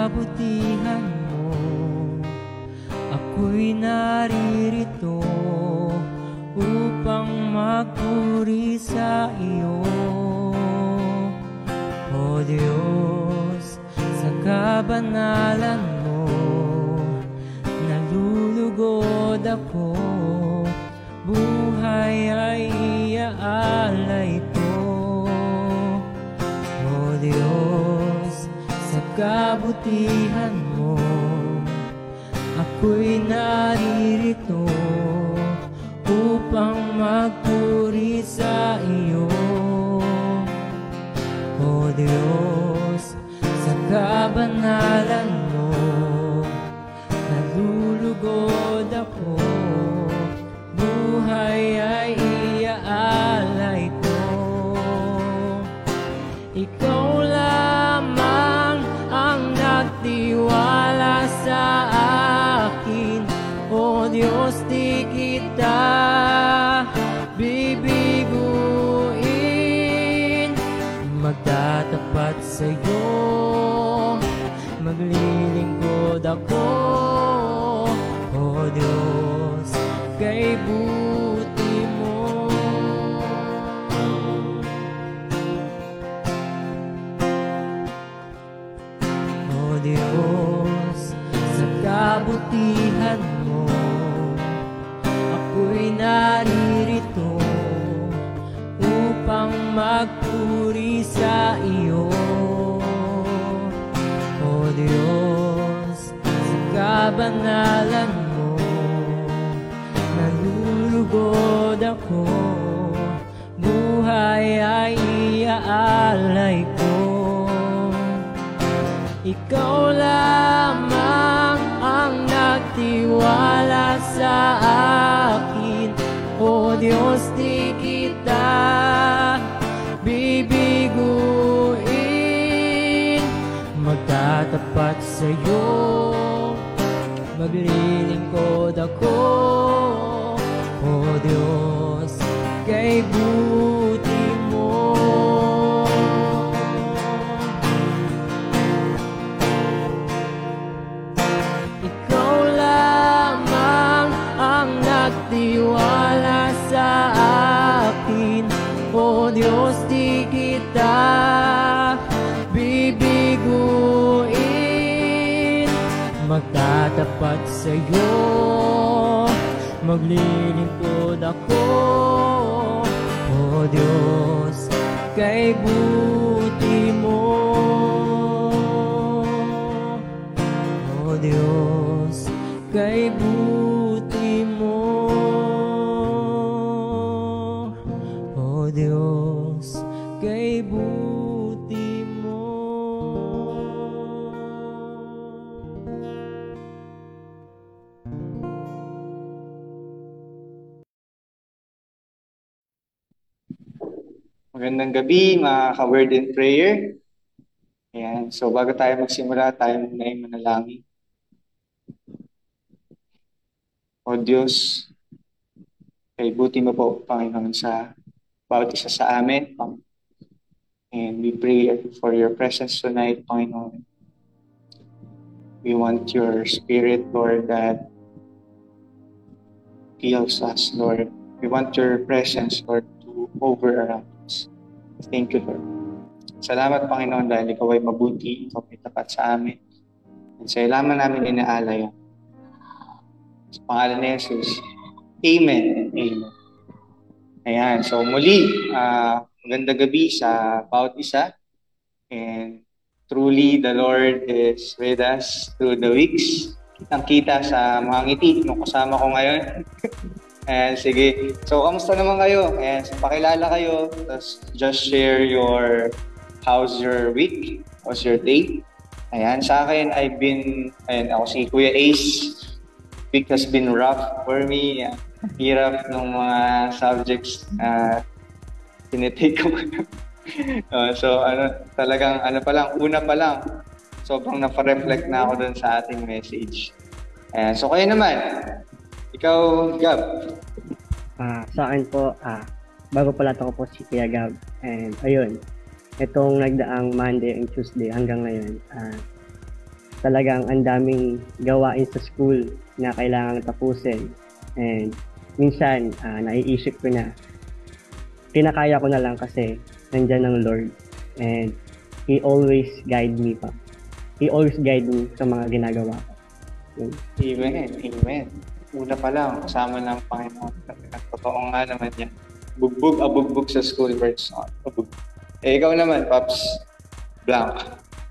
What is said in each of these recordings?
kabutihan mo, ako'y naririto upang magpuri sa iyo. O Diyos, sa kabanalan mo, nalulugod ako, buhay ay iaalay ko. O Diyos, sa kabutihan mo, ako'y naririto upang magpuri sa iyo. O Diyos, sa kabanalan mo, nalulugod ako, buhay ay iaalay ko. Ikaw lamang ang nagtiwala sa akin, O Diyos, di kita bibiguin. Magtatapat sa'yo, maglilingkod ako, O Diyos, kay buti mo. O Diyos, sa kabutihan mo, ako'y naririto upang magpuri sa iyo. O Diyos, sa kabanalan mo, nalulugod ako, buhay ay iaalay ko. Ikaw lamang ang nagtiwala sa akin, O Diyos, di kita bibiguin. Magtatapat sa'yo, maglilingkod ako, O Diyos, kay buti mo. Ikaw lamang ang nagtiwala sa akin, O Diyos, di kita bibiguin. Magtatapat sa'yo, maglilingkod ako, O Diyos, kay buti mo. O Diyos, kay buti mo. O Diyos, kay buti mo. Magandang gabi, mga ka-word and prayer. Ayan, so bago tayo magsimula, tayo muna ay manalangin. O Diyos, kay buti mo po, Panginoon, sa bawat isa sa amin. And we pray for your presence tonight, Panginoon. We want your spirit, Lord, that heals us, Lord. We want your presence, Lord, to hover around us. Thank you, Lord. Salamat, Panginoon, dahil ikaw ay mabuti, ikaw ay tapat sa amin. At sa ilaman namin inaalay. Sa pangalan ni Jesus, Amen and Amen. Ayan, so muli, magandang gabi sa bawat isa. And truly, the Lord is with us through the weeks. Kitang-kita sa mga ngiti nung kasama ko ngayon. Ayan, sige. So, kamusta naman kayo? Ayan, so, pakilala kayo. Tapos, just share how's your week? How's your day? Ayan, sa akin, ako si Kuya Ace. Week has been rough for me. Hirap ng mga subjects na tinitake ko. So, talagang, una pa lang, sobrang napareflect na ako dun sa ating message. Ayan, so kayo naman, ikaw, Gab. Sa akin po, bago pala ako po si Kuya Gab. And ayun, itong nagdaang Monday and Tuesday hanggang ngayon, talagang ang daming gawain sa school na kailangang tapusin. And minsan, naiisip ko na kinakaya ko na lang kasi nandyan ang Lord. And He always guide me pa. He always guide me sa mga ginagawa ko. Yun. Amen. Amen. Una pa lang, kasama ng Panginoon. Totoo nga naman yan. Bugbog sa school words. Bugbog. Ikaw naman, Pops. Blank.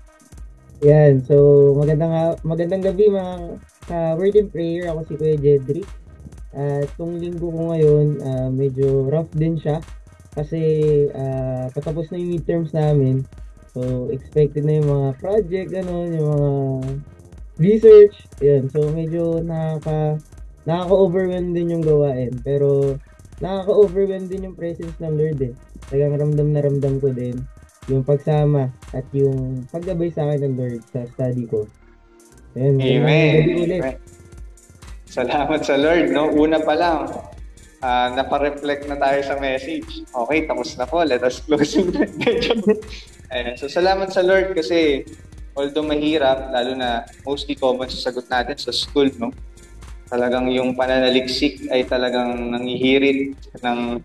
Yan, so magandang gabi mga word and prayer. Ako si Kuya Jedrick. At itong linggo ko ngayon, medyo rough din siya kasi patapos na yung midterms namin. So expected na yung mga project, yung mga research. Yan, so medyo nakaka-overwhelm din yung gawain. Pero nakaka-overwhelm din yung presence ng Lord eh. Talagang ramdam na ramdam ko din yung pagsama at yung paggabay sa akin ng Lord sa study ko. Ayan, Amen. Salamat sa Lord, no? Una pa lang, napareflect na tayo sa message. Okay, tapos na po. Let us close in Ayan, so salamat sa Lord kasi although mahirap, lalo na mostly common sa sagot natin sa school, no? Talagang yung pananaliksik ay talagang nangihirit ng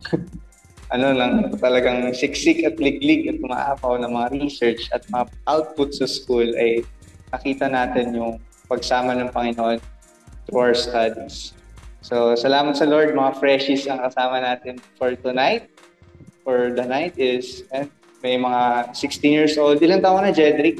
talagang siksik at liglig at umaapaw ng mga research at mga output sa school ay nakita natin yung pagsama ng Panginoon through our studies. So, salamat sa Lord, mga freshies ang kasama natin for tonight. For the night is, may mga 16 years old. Ilang taon ka na, Jedrick?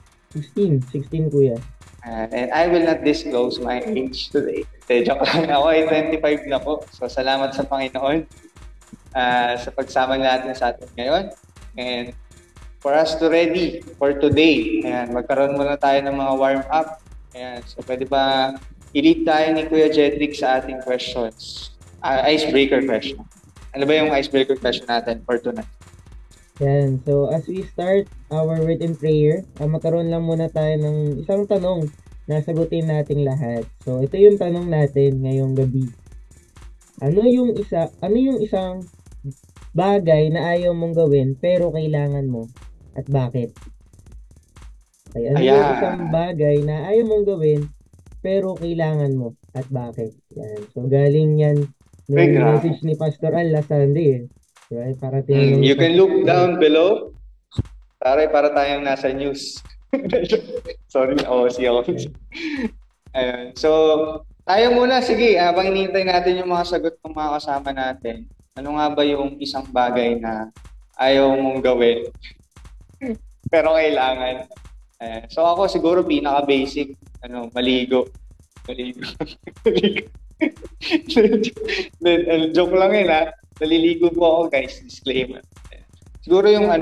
16 kuya. And I will not disclose my age today. Joke lang, ako ay 25 na po. So, salamat sa Panginoon sa pagsama natin sa atin ngayon. And for us to ready for today, ayan, magkaroon muna tayo ng mga warm-up. Ayan, so pwede ba i-lead tayo ni Kuya Jedrick sa ating questions? Icebreaker question. Ano ba yung icebreaker question natin for tonight? Yan, so as we start our word and prayer, magkaroon lang muna tayo ng isang tanong na sagutin nating lahat. So ito yung tanong natin ngayong gabi. Ano yung isang bagay na ayaw mong gawin pero kailangan mo at bakit? Ay, ano yung isang bagay na ayaw mong gawin pero kailangan mo at bakit? Yan. So galing yan ng message ni Pastor Al last Sunday. Right? Para you can look down below. Para tayong nasa news. Sorry, ako. Ayun. So, tayo muna, sige, habang hinihintay natin yung mga sagot ng mga kasama natin, ano nga ba yung isang bagay na ayaw mong gawin pero kailangan? So ako siguro pinaka-basic, maligo. Joke lang yun ha. Naliligo po ako guys, disclaimer. Siguro yung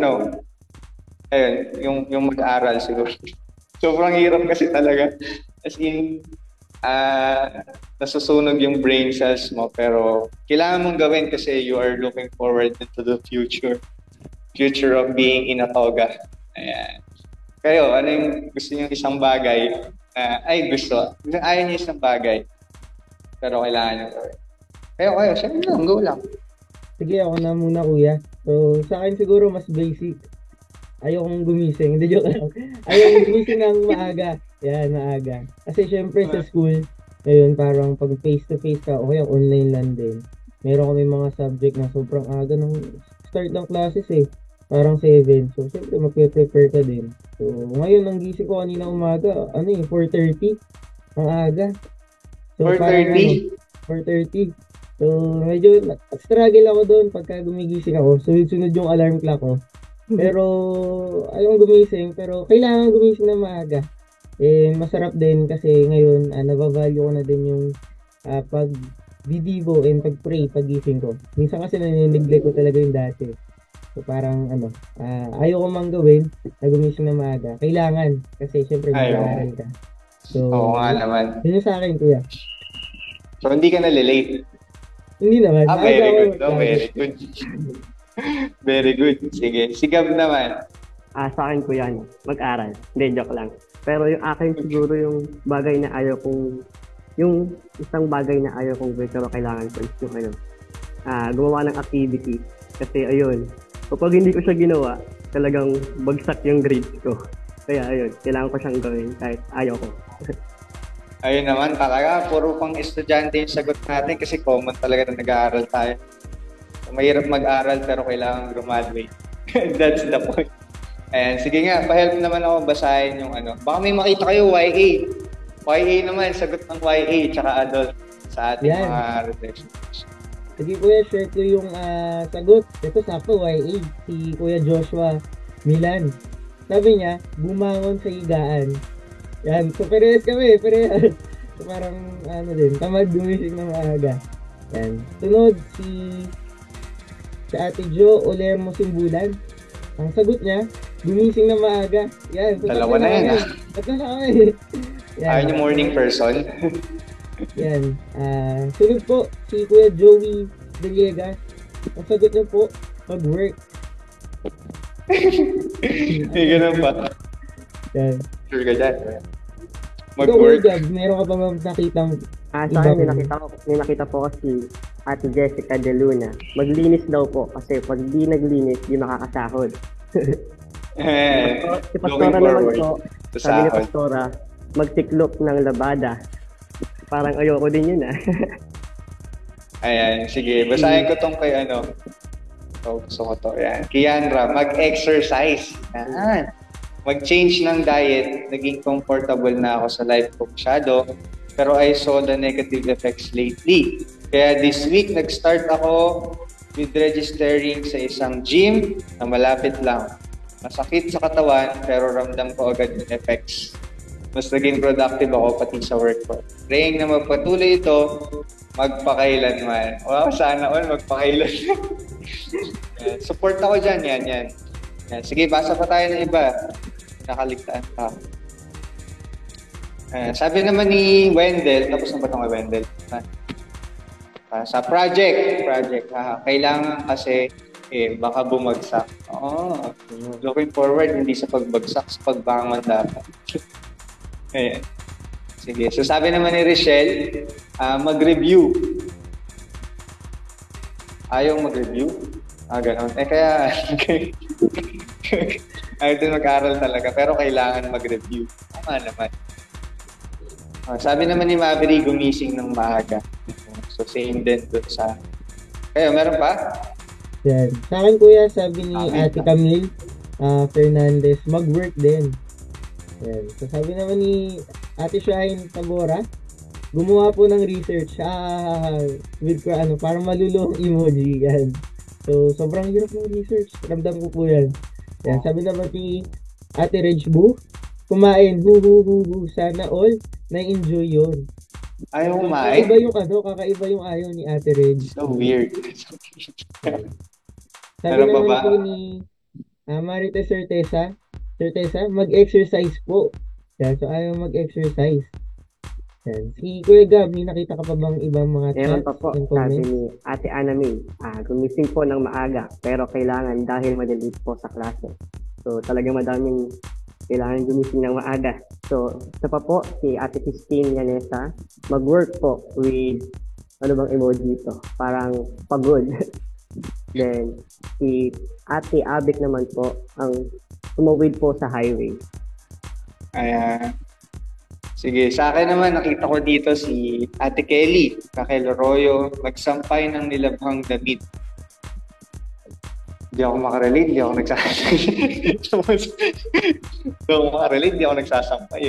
yung mag-aral siguro. Sobrang hirap kasi talaga. As in, nasusunog yung brain cells mo pero kailangan mong gawin kasi you are looking forward to the future of being in a toga. Ayan. Kayo, ano yung gusto niyo isang bagay? Ayaw niyo isang bagay pero kailangan niyo gawin. Kayo, syempre lang, go lang. Sige, ako na muna kuya. So, sa akin siguro mas basic. Ayokong gumising. Hindi, joke lang. Ayokong gumising ng maaga. Yan, maaga. Kasi syempre sa school, ngayon parang pag face-to-face ka, okay, online lang din. Meron kami mga subject na sobrang aga ng start ng classes eh. Parang 7. So, syempre magpe-prepare ka din. So, ngayon, ang gising ko kanina umaga, 4:30. Ang aga. So, 4:30? 4:30. So, medyo struggle ako doon pagka gumigising ako. Sunod-sunod yung alarm clock ko. Pero, ayong gumising. Pero, kailangan gumising na maaga. Masarap din kasi ngayon, nabavalue ko na din yung pag-didibo and pag-pray pag-gising ko. Minsan kasi nanineglect ko talaga yung dati. So, parang, ayaw ko mang gawin na gumising na maaga. Kailangan. Kasi, syempre, mag-aaral ka. So, oo nga naman. Yun yung sa akin, kuya. So, hindi ka nalilate? Hindi naman. Very good. Very good. Very good. Sige. Sigab naman. Sa akin ko yan, mag-aral. Hindi, joke lang. Pero yung akin siguro yung bagay na ayaw kong, yung isang bagay na ayaw kong gawin pero kailangan ko is yung gumawa ng activity. Kasi ayun, kapag hindi ko siya ginawa, talagang bagsak yung grades ko. Kaya ayun, kailangan ko siyang gawin kahit ayaw ko. Ayun naman talaga, puro pang estudyante yung sagot natin kasi common talaga na nag-aaral tayo. Mahirap mag-aral pero kailangan graduate. That's the point. Ayan, sige nga, pa-help naman ako basahin yung ano. Baka may makita kayo, YA. YA naman, sagot ng YA, tsaka adult sa ating Yan. mga reflections. Sige kuya, share ko yung sagot. Ito sakto, YA. Si Kuya Joshua Milan. Sabi niya, bumangon sa higaan. Yan. So, parehas kami. Parehas. So, parang, tamad gumising na maaga. Yan. Sunod, si Ate Jo Olermo Simbulan. Ang sagot niya, gumising na maaga. Yan. So, Dalawa na yan, ah. Tatlo na kami. Yan. Ayaw niyo morning person? Yan. Sunod po, si Kuya Joey Villegas. Ang sagot niya po, mag-work. May ganun pa. Yan. Sure ka dyan. Ikaw, Mag-work. Gab, meron ka pa ba nakitang Sa Iba akin, po. may nakita po kasi Ate Jessica De Luna. Maglinis daw po kasi pag di naglinis, di makakasahod. Si Looking Pastora naman forward po, to sabi ni sahod. Pastora, magtiklop ng labada. Parang ayoko din yun ah. Ayan, sige. Basahin ko tong kay ano. Gusto ko to. Ayan. Kianra, mag-exercise. Ayan. Mag-change ng diet. Naging comfortable na ako sa life ko masyado. Pero I saw the negative effects lately. Kaya this week, nag-start ako with registering sa isang gym na malapit lang. Masakit sa katawan, pero ramdam ko agad yung effects. Mas naging productive ako pati sa work ko. Praying na magpatuloy ito, magpakailanman. Wow, sana all magpakailan. Yan. Support ako dyan, yan. Sige, basa pa tayo ng iba. Nakaligtaan pa. Sabi naman ni Wendell, tapos na ba ito kay Wendell? Sa project. Kailangan kasi baka bumagsak. Looking forward, hindi sa pagbagsak, sa pagbangon dapat. Ayan. Sige. So sabi naman ni Richelle, mag-review. Ayaw mag-review? Ganon. Kaya ayaw din mag-aral talaga, pero kailangan mag-review. Tama naman. Sabi naman ni Maverick, gumising ng maaga. So same din doon sa... Kayo, meron pa? yan. Sa akin kuya, sabi ni Okay. Ate Camille Fernandez, mag-work din. Yan. So sabi naman ni Ate Shine Tabora, gumawa po ng research. With parang malulong emoji. Yan. So sobrang hirap ng research. Ramdam ko po yan. Yan. Sabi naman ni Ate Reg Bu, kumain. Sana all na-enjoy yun. Ayaw Kakaiba kumain? yung kakaiba yung ayaw ni Ate Reg. So weird. Sabi Meron pa naman ba? po ni Marites Certeza, mag-exercise po. Yan, so ayaw mag-exercise. Yan. Si Kuya Gab, may nakita ka pa bang ibang mga Meron chats pa po, and sabi comments? ni Ate Ana May, gumising po ng maaga, pero kailangan dahil madali po sa klase. So talagang madaming kailangan gumising ng maaga. So, isa pa po, si Ate Christine Yanesa, mag-work po with, ano bang emoji ito? Parang pagod. Then, si Ate Abik naman po, ang tumawid po sa highway. Ayan. Sige, sa akin naman, nakita ko dito si Ate Kelly, Raquel Arroyo, nagsampay ng nilabhang damit. Hindi ako makarelate, hindi ako nagsasampay. Hindi ako makarelate, hindi ako nagsasampay.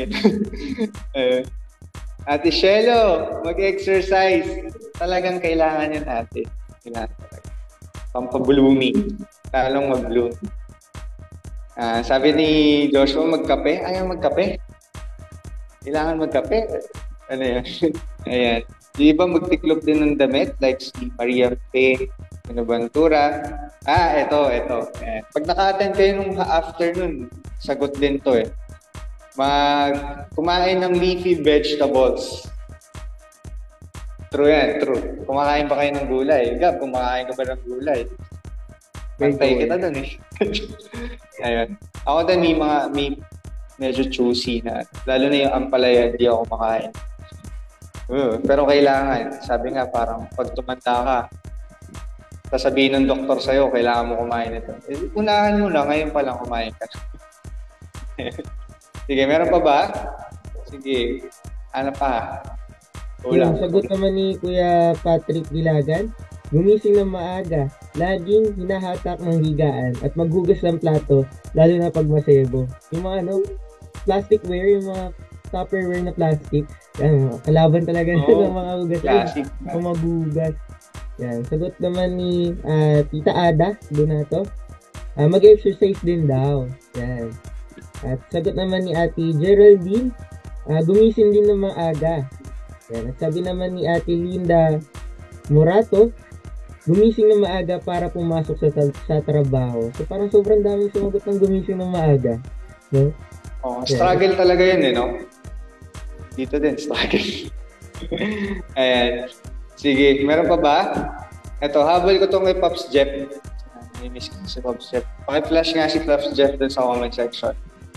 Ate Shelo, mag-exercise. Talagang kailangan yan, ate. Kailangan talaga. Pampablooming. Talong mag-bloom. Sabi ni Joshua, magkape. Ayaw magkape. Kailangan magkape. Ano yan? Ayan. Di ba magtiklop din ng damit? Like si Maria P. Bonaventura. Ito. Pag naka-attend kayo nung afternoon, sagot din to eh. Kumain ng leafy vegetables. True yan, true. Kumakain pa kayo ng gulay. Gab, kumakain ka ba ng gulay? Pantay kita dun eh. Ayun. Ako din may medyo choosy na. Lalo na yung ampalaya, hindi ako kumakain. Pero kailangan. Sabi nga, parang pag tumanda ka, sasabihin ng doktor sa'yo, kailangan mo kumain ito. Unahan mo na, ngayon pa lang kumain ka. Sige, meron pa ba? Sige. Ano pa? Yung Ulang. sagot naman ni Kuya Patrick Dilagan, gumising ng maaga, laging hinahatak ng higaan at maghugas ng plato, lalo na pag masebo. Yung mga plasticware, yung mga Tupperware na plastic, yan, kalaban talaga Oo. ng mga hugas. Classic. Kung maghugas. Yan, sagot naman ni Tita Ada Donato, mag-exercise din daw. Yan. At sagot naman ni Ate Geraldine, gumising din ng maaga. Yan. At sabi naman ni Ate Linda Morato, gumising ng maaga para pumasok sa trabaho. So parang sobrang daming sumagot ng gumising ng maaga. No? Oh, struggle talaga yun no? Dito din, struggle. Ayan. Sige, meron pa ba? Ito, habol ko tong kay Pops Jeff. Namiss ko si Pops Jeff. Paki-flash nga si Pops Jeff dun sa comment section.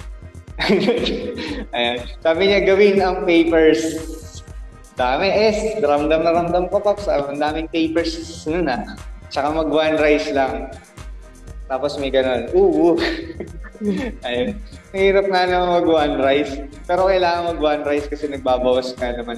Ayan. Sabi niya, gawin ang papers. Dami ramdam na ramdam ko, Pops. Ang daming papers nun Tsaka mag-one rice lang. Tapos may ganun. Ayun. Mahirap nga naman mag-one rice. Pero kailangan mag-one rice kasi nagbabawas nga naman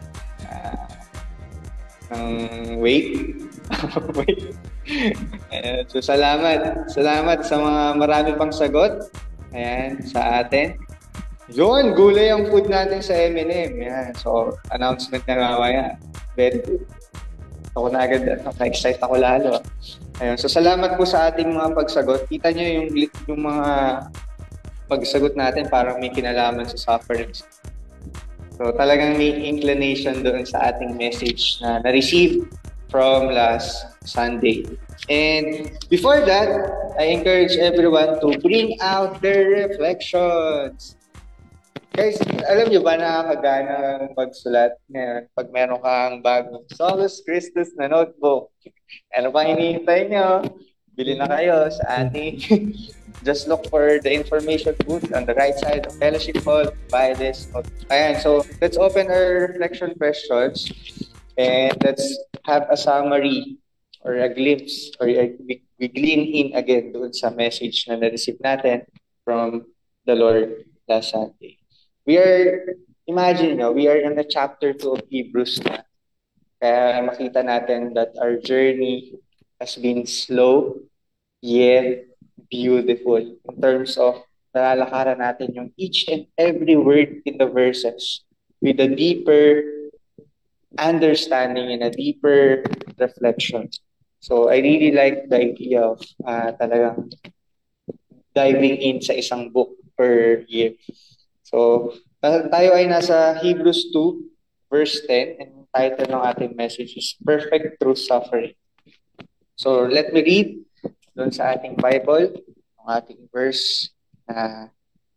ng weight. Weight. Ayan. So, salamat. Salamat sa mga marami pang sagot. Ayan, sa atin. Yun, gulay ang food natin sa M&M. Yan. So, announcement na mamaya. Very good. Ako na agad. Na-excite ako lalo. Ayun. So, salamat po sa ating mga pagsagot. Kita nyo yung mga pagsagot natin parang may kinalaman sa sufferings. So, talagang may inclination doon sa ating message na na-receive from last Sunday. And before that, I encourage everyone to bring out their reflections. Guys, alam nyo ba nakakagana magsulat ngayon pag meron kang bagong Solus Christus na notebook? Ano pa hinihintay nyo? Bili na kayo sa ating. Just look for the information booth on the right side of Fellowship Hall. Buy this. Ayan, so let's open our reflection questions and let's have a summary or a glimpse or we glean in again doon sa message na na-receive natin from the Lord last Sunday. We are in the chapter 2 of Hebrews na. Kaya makita natin that our journey has been slow yet beautiful in terms of nalalakaran natin yung each and every word in the verses with a deeper understanding and a deeper reflection. So I really like the idea of talagang diving in sa isang book per year. So, tayo ay nasa Hebrews 2, verse 10, and title ng ating message is Perfect Through Suffering. So, let me read doon sa ating Bible, ang ating verse na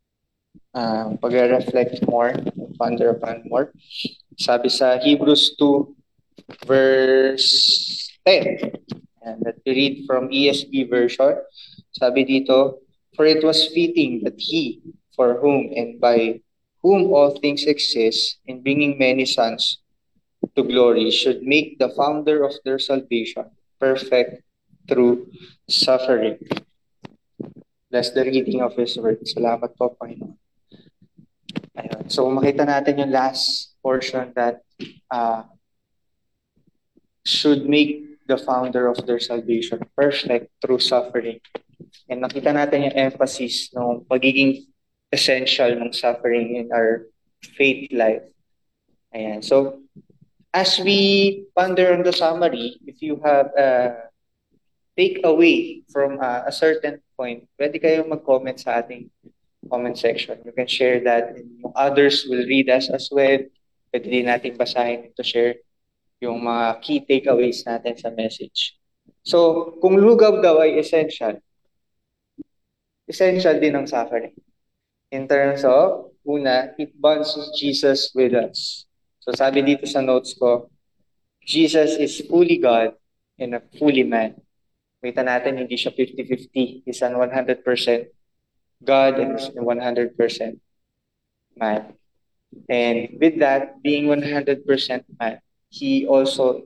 pag-reflect more, ponder upon more. Sabi sa Hebrews 2, verse 10, and let me read from ESV version. Sabi dito, for it was fitting that He, for whom and by whom all things exist, in bringing many sons to glory, should make the founder of their salvation perfect through suffering. Bless the reading of His word. Salamat po, Panginoon. Ayun. So, makita natin yung last portion that should make the founder of their salvation perfect through suffering. And nakita natin yung emphasis ng pagiging essential ng suffering in our faith life. Ayan. So, as we ponder on the summary, if you have a takeaway from a certain point, pwede kayong mag-comment sa ating comment section. You can share that and yung others will read us as well. Pwede din natin basahin to share yung mga key takeaways natin sa message. So, kung lugaw daw ay essential din ang suffering. In terms of, una, it bonds Jesus with us. So sabi dito sa notes ko, Jesus is fully God and a fully man. Kita natin, hindi siya 50-50. He's an 100% God and he's 100% man. And with that, being 100% man, he also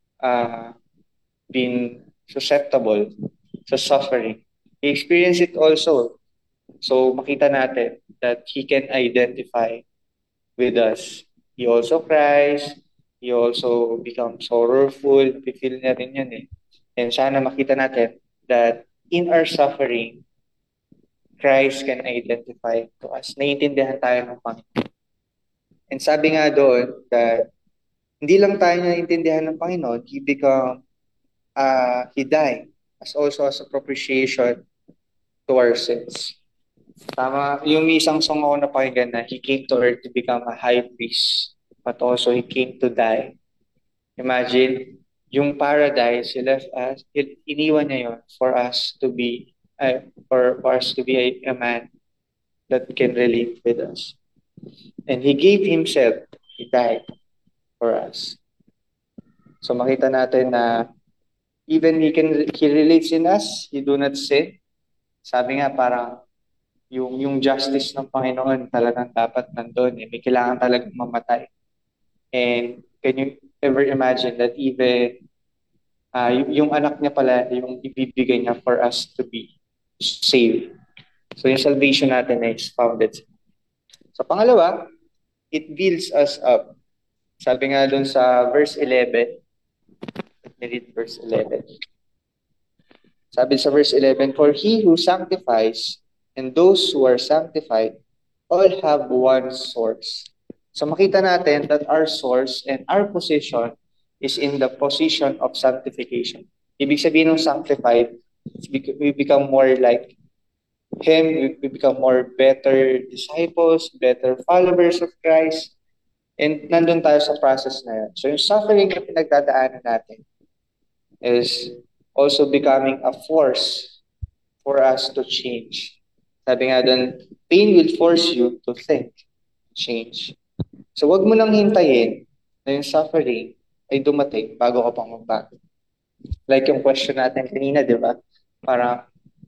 been susceptible sa suffering. He experienced it also. So makita natin, that He can identify with us. He also cries, He also becomes sorrowful, feel niya rin yun eh. And sana makita natin that in our suffering, Christ can identify to us. Naiintindihan tayo ng Panginoon. And sabi nga doon that hindi lang tayo naiintindihan ng Panginoon, He died as also as a propitiation to our sins. Tama, yung isang song ako napakinggan na He came to earth to become a high priest, but also He came to die. Imagine, yung paradise, He left us, iniwan niya yun for us to be, a man that can relate with us. And He gave Himself, He died for us. So makita natin na even He relates in us, He do not sin. Sabi nga parang yung justice ng Panginoon talagang dapat nandun. May kailangan talagang mamatay. And can you ever imagine that even yung anak niya pala, yung ibibigay niya for us to be saved. So yung salvation natin is founded. So pangalawa, it builds us up. Sabi nga dun sa verse 11, let me read verse 11. Sabi sa verse 11, for He who sanctifies and those who are sanctified all have one source. So makita natin that our source and our position is in the position of sanctification. Ibig sabihin ng sanctified, we become more like Him, we become more better disciples, better followers of Christ, and nandun tayo sa process na yun. So yung suffering na pinagdadaanan natin is also becoming a force for us to change. Sabi nga dun, pain will force you to think, change. So wag mo nang hintayin na yung suffering ay dumating bago ka pang magbago. Like yung question natin kanina, di ba? Para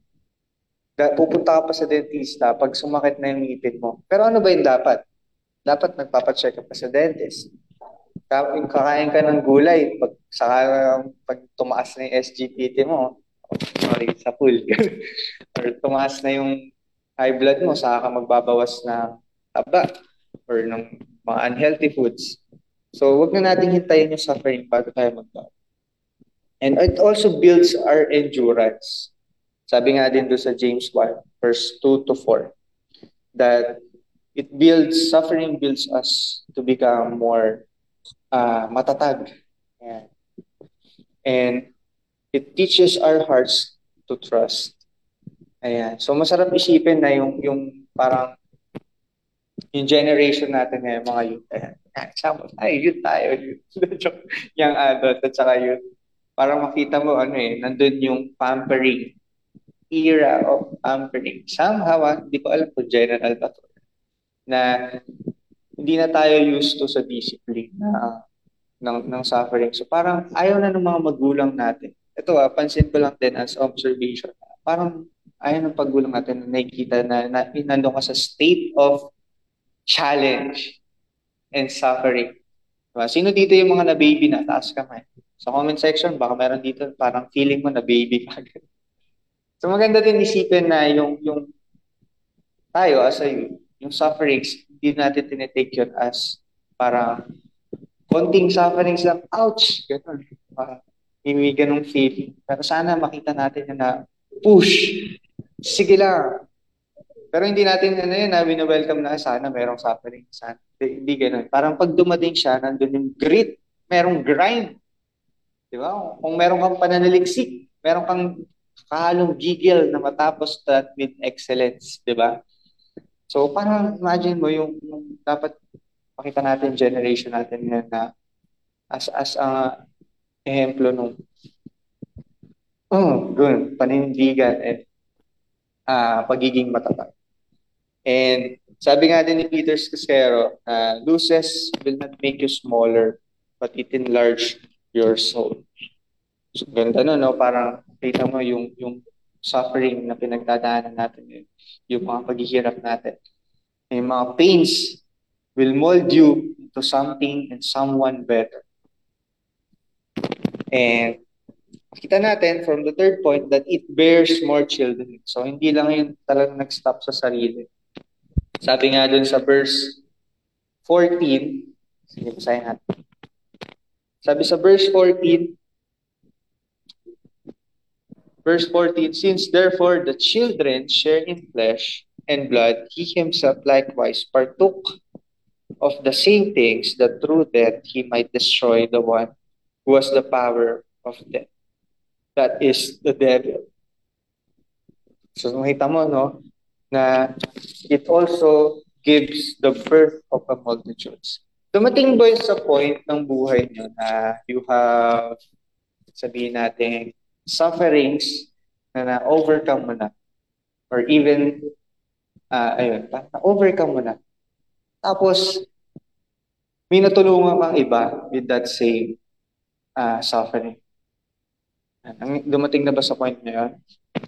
pupunta ka pa sa dentista pag sumakit na yung ngipin mo. Pero ano ba yung dapat? Dapat nagpapacheck up ka sa dentist. Kakain ka ng gulay, pag tumaas na yung SGPT mo, sorry, sa pool. Or tumaas na yung high blood mo, saka ka magbabawas ng taba or ng mga unhealthy foods. So, wag na natin hintayin yung suffering bago tayo magbago. And it also builds our endurance. Sabi nga din doon sa James 1, verse 2 to 4, that suffering builds us to become more matatag. Ayan. And it teaches our hearts to trust. Ayan. So masarap isipin na yung parang yung generation natin ngayon, mga youth. Ayan. Example, youth tayo. Young adult at saka youth. Parang makita mo, nandun yung pampering. Era of pampering. Somehow, hindi ko alam kung general ba to, na hindi na tayo used to sa discipline ng suffering. So parang ayaw na ng mga magulang natin. Ito pansin ko lang din as observation. Parang ayaw ng paggulang natin na nakikita na nandun ka sa state of challenge and suffering. Diba? Sino dito yung mga na-baby na? Taas kamay. Sa comment section, baka meron dito parang feeling mo na baby ka. So maganda din isipin na yung tayo as a youth, yung sufferings, hindi natin tinitake yun as parang konting sufferings lang, ouch! Ganun. Hindi ganung feeling. Pero sana makita natin yun na push! Sige lang! Pero hindi natin wini-welcome na sana merong suffering. Sana. Hindi ganun. Parang pag dumating siya, nandun yung grit, merong grind. Di ba? Kung meron kang pananaliksik, meron kang kahalong gigil na matapos that with excellence. Di ba? So, parang imagine mo yung dapat pakita natin generation natin yan na as ehemplo nung panindigan and pagiging matatag. And sabi nga din ni Peter Scarsero, losses will not make you smaller, but it enlarge your soul. So, ganda no? Parang kita mo yung suffering na pinagdadaanan natin, yung mga paghihirap natin. Yung mga pains will mold you into something and someone better. And kita natin from the third point that it bears more children. So, hindi lang yun talagang nag-stop sa sarili. Sabi nga dun sa verse 14, sige, basahin natin. Sabi sa verse 14, since therefore the children share in flesh and blood, he himself likewise partook of the same things, that through death he might destroy the one who has the power of death, that is the devil. So makita mo, no, na it also gives the birth of a multitudes. Dumating ba yun sa point ng buhay nyo na you have, sabihin natin, sufferings na na-overcome mo na, or even, ayun, na-overcome mo na. Tapos, may natulungan kang iba with that same suffering. Dumating na ba sa point na yun?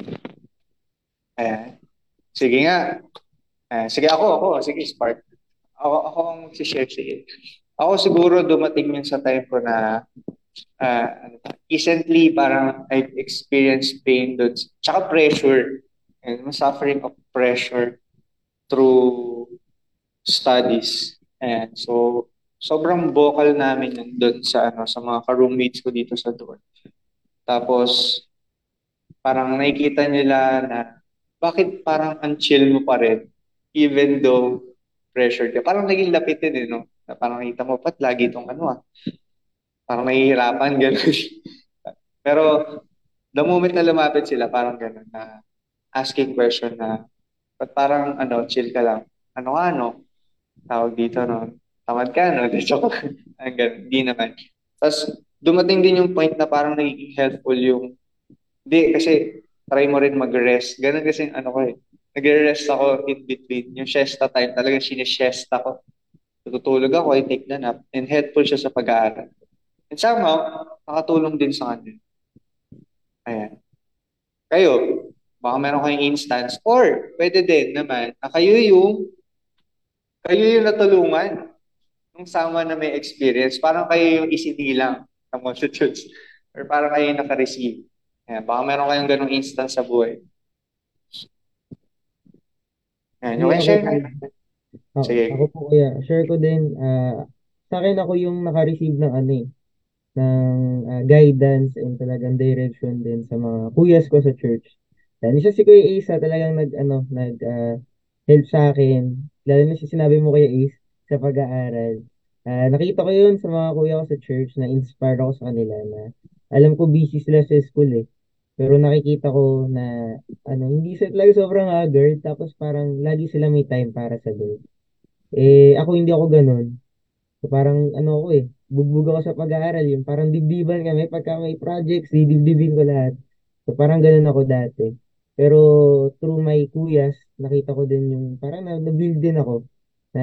Ayan. Sige nga. Sige ako. Sige, Spark. Ako ang share sige. Ako siguro dumating yun sa time ko na recently parang I've experienced pain doon. Tsaka pressure. And suffering of pressure through studies. And so, sobrang vocal namin yun doon sa, sa mga ka-roommates ko dito sa dorm. Tapos, parang nakikita nila na bakit parang ang chill mo pa rin even though pressured ka. Parang naging lapitin no? Na parang nakita mo, pat lagi itong parang nahihirapan, gano'n. Pero the moment na lumapit sila, parang gano'n na asking question na, ba't parang chill ka lang? Ano? Tawag dito, no? Tamad ka, no? Joke. Ang gano'n. Di naman. Tapos, dumating din yung point na parang nagiging helpful yung hindi, kasi try mo rin mag-rest. Ganun kasi ko eh. Nag-rest ako in between. Yung siesta time, talagang sinisiesta ko. Tutulog ako, I take the nap. And helpful siya sa pag-aaral. And somehow, nakatulong din sa kanya. Ayan. Kayo, baka meron kayong instance. Or, pwede din naman, na kayo yung natulungan ng sama na may experience. Parang kayo yung isinilang ng multitudes. Or parang kayo yung naka-receive. Ayan, baka meron kayong ganong instance sa buhay. Ayan, yung share na. Sige. Ako po kuya, share ko din, sa akin ako yung naka-receive ng ng guidance and talagang direction din sa mga kuyas ko sa church. Yan, isa si Kuya Ace talagang help sa akin. Lalo na si sinabi mo Kuya Ace sa pag-aaral. Nakita ko yun sa mga kuya ko sa church na inspire ako sa kanila na alam ko busy sila sa school eh. Pero nakikita ko na hindi sila talaga sobrang haggard tapos parang lagi sila may time para sa Lord. Ako hindi ako ganun. So parang ako bugbog ako sa pag-aaral. Yung parang dibdiban kami. Pagka may projects, didibdibin ko lahat. So parang ganun ako dati. Pero through my kuyas, nakita ko din yung parang na-build din ako na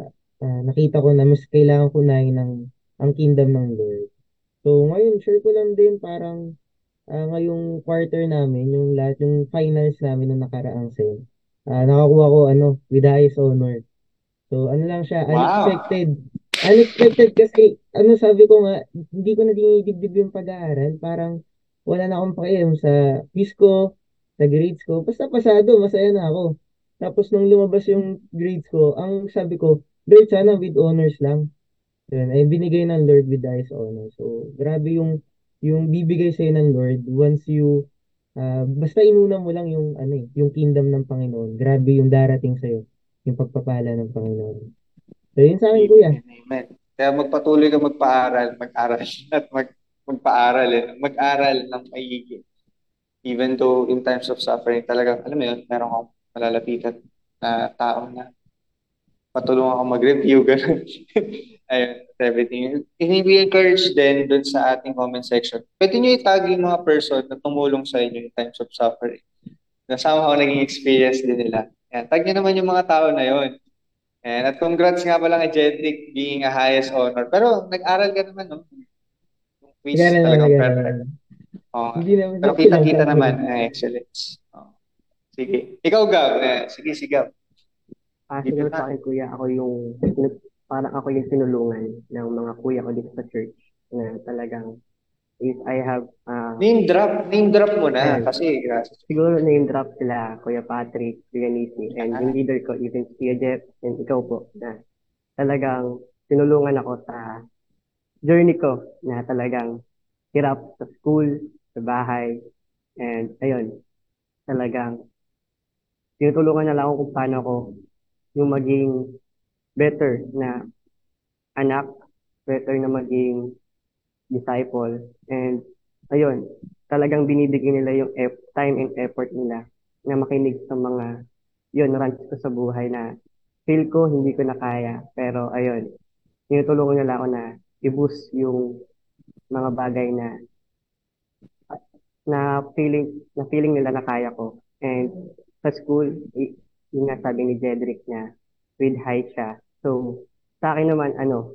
nakita ko na mas kailangan ko na ng ang kingdom ng Lord. So ngayon, share ko lang din parang ngayong quarter namin, yung lahat, yung finals namin ng nakaraang sem. Nakakuha ko with the highest honor. So, lang siya, Wow! unexpected. Unexpected kasi, sabi ko nga, hindi ko na dinidibdib yung pag-aaral. Parang, wala na akong pakialam sa quiz ko, sa grades ko. Basta pasado, masaya na ako. Tapos, nung lumabas yung grades ko, ang sabi ko, Lord, sana with honors lang. Yun, ay binigay ng Lord with the highest honor. So, grabe yung bibigay sa'yo ng Lord once you, basta inuna mo lang yung, yung kingdom ng Panginoon. Grabe yung darating sa'yo, yung pagpapala ng Panginoon. So, yun sa akin, kuya. Amen. Kaya magpatuloy ka mag-aral at magpaaral eh. Mag-aral ng maigi. Even though in times of suffering, talagang, alam mo yun, meron akong malalapitan na tao na patulungan ako mag-review, gano'n. Ayun, everything. We encourage din dun sa ating comment section. Pwede nyo itag yung mga person na tumulong sa inyo in times of suffering. Na somehow naging experience din nila. Yan, tag nyo naman yung mga tao na yon. And at congrats nga pala kay Jedrick being a highest honor. Pero nag-aral ka naman, no? Yung quiz Nag-aaral naman, talagang nag-aaral perfect. naman. Oo nga. Hindi naman, Pero sakto lang, kita-kita sakto naman lang. ang excellence. Oo. Sige. Ikaw, Gab. Sige, si Gab. Dito Siguro na. sa akin, kuya, parang ako yung tinulungan ng mga kuya ko dito sa church na talagang is I have, Name drop mo na ayan, kasi siguro name drop sila, Kuya Patrick, Kuya Nisi, and yung leader ko, even si Kuya Jeff, and ikaw po, na talagang tinulungan ako sa journey ko na talagang hirap sa school, sa bahay, and ayun, talagang tinutulungan na lang ako kung paano ako yung maging better na anak, better na maging disciple, and ayun, talagang binibigyan nila yung time and effort nila na makinig sa mga yun, rants ko sa buhay na feel ko hindi ko na kaya. Pero ayun, tinutulungan nila ako na i-boost yung mga bagay na feeling nila na kaya ko. And sa school, yung nga sabi ni Jedrick na with high siya. So, sa akin naman,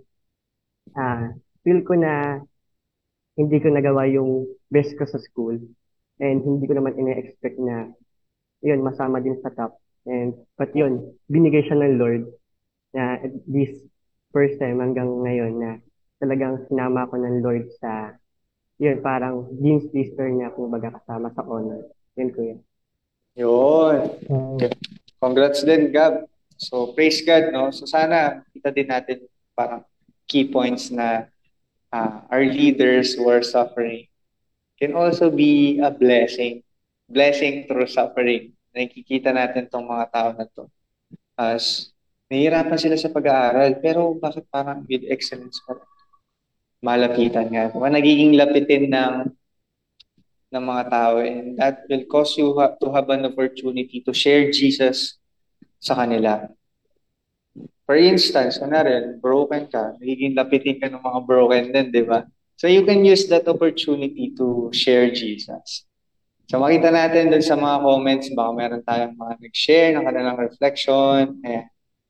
feel ko na hindi ko nagawa yung best ko sa school. And hindi ko naman ina-expect na, yun, masama din sa top. But yun, binigay siya ng Lord na at this first time hanggang ngayon na talagang sinama ko ng Lord sa, yun, parang Dean's Lister niya kung baga kasama sa honor. Yun, kuya. yun. Wow. Congrats din, Gab. So, praise God, no? So, sana kita din natin parang key points na our leaders who are suffering can also be a blessing. Blessing through suffering. Nakikita natin tong mga tao na to. As nahihirapan sila sa pag-aaral, pero bakit parang with excellence pa rin? Malapitan nga. Nagiging lapitin ng mga tao, and that will cause you to have an opportunity to share Jesus sa kanila. For instance, kunwari, broken ka, nagiging lapitin ka ng mga broken din, di ba? So you can use that opportunity to share Jesus. So makita natin dun sa mga comments, baka meron tayong mga nag-share ng kanilang reflection. Ayan.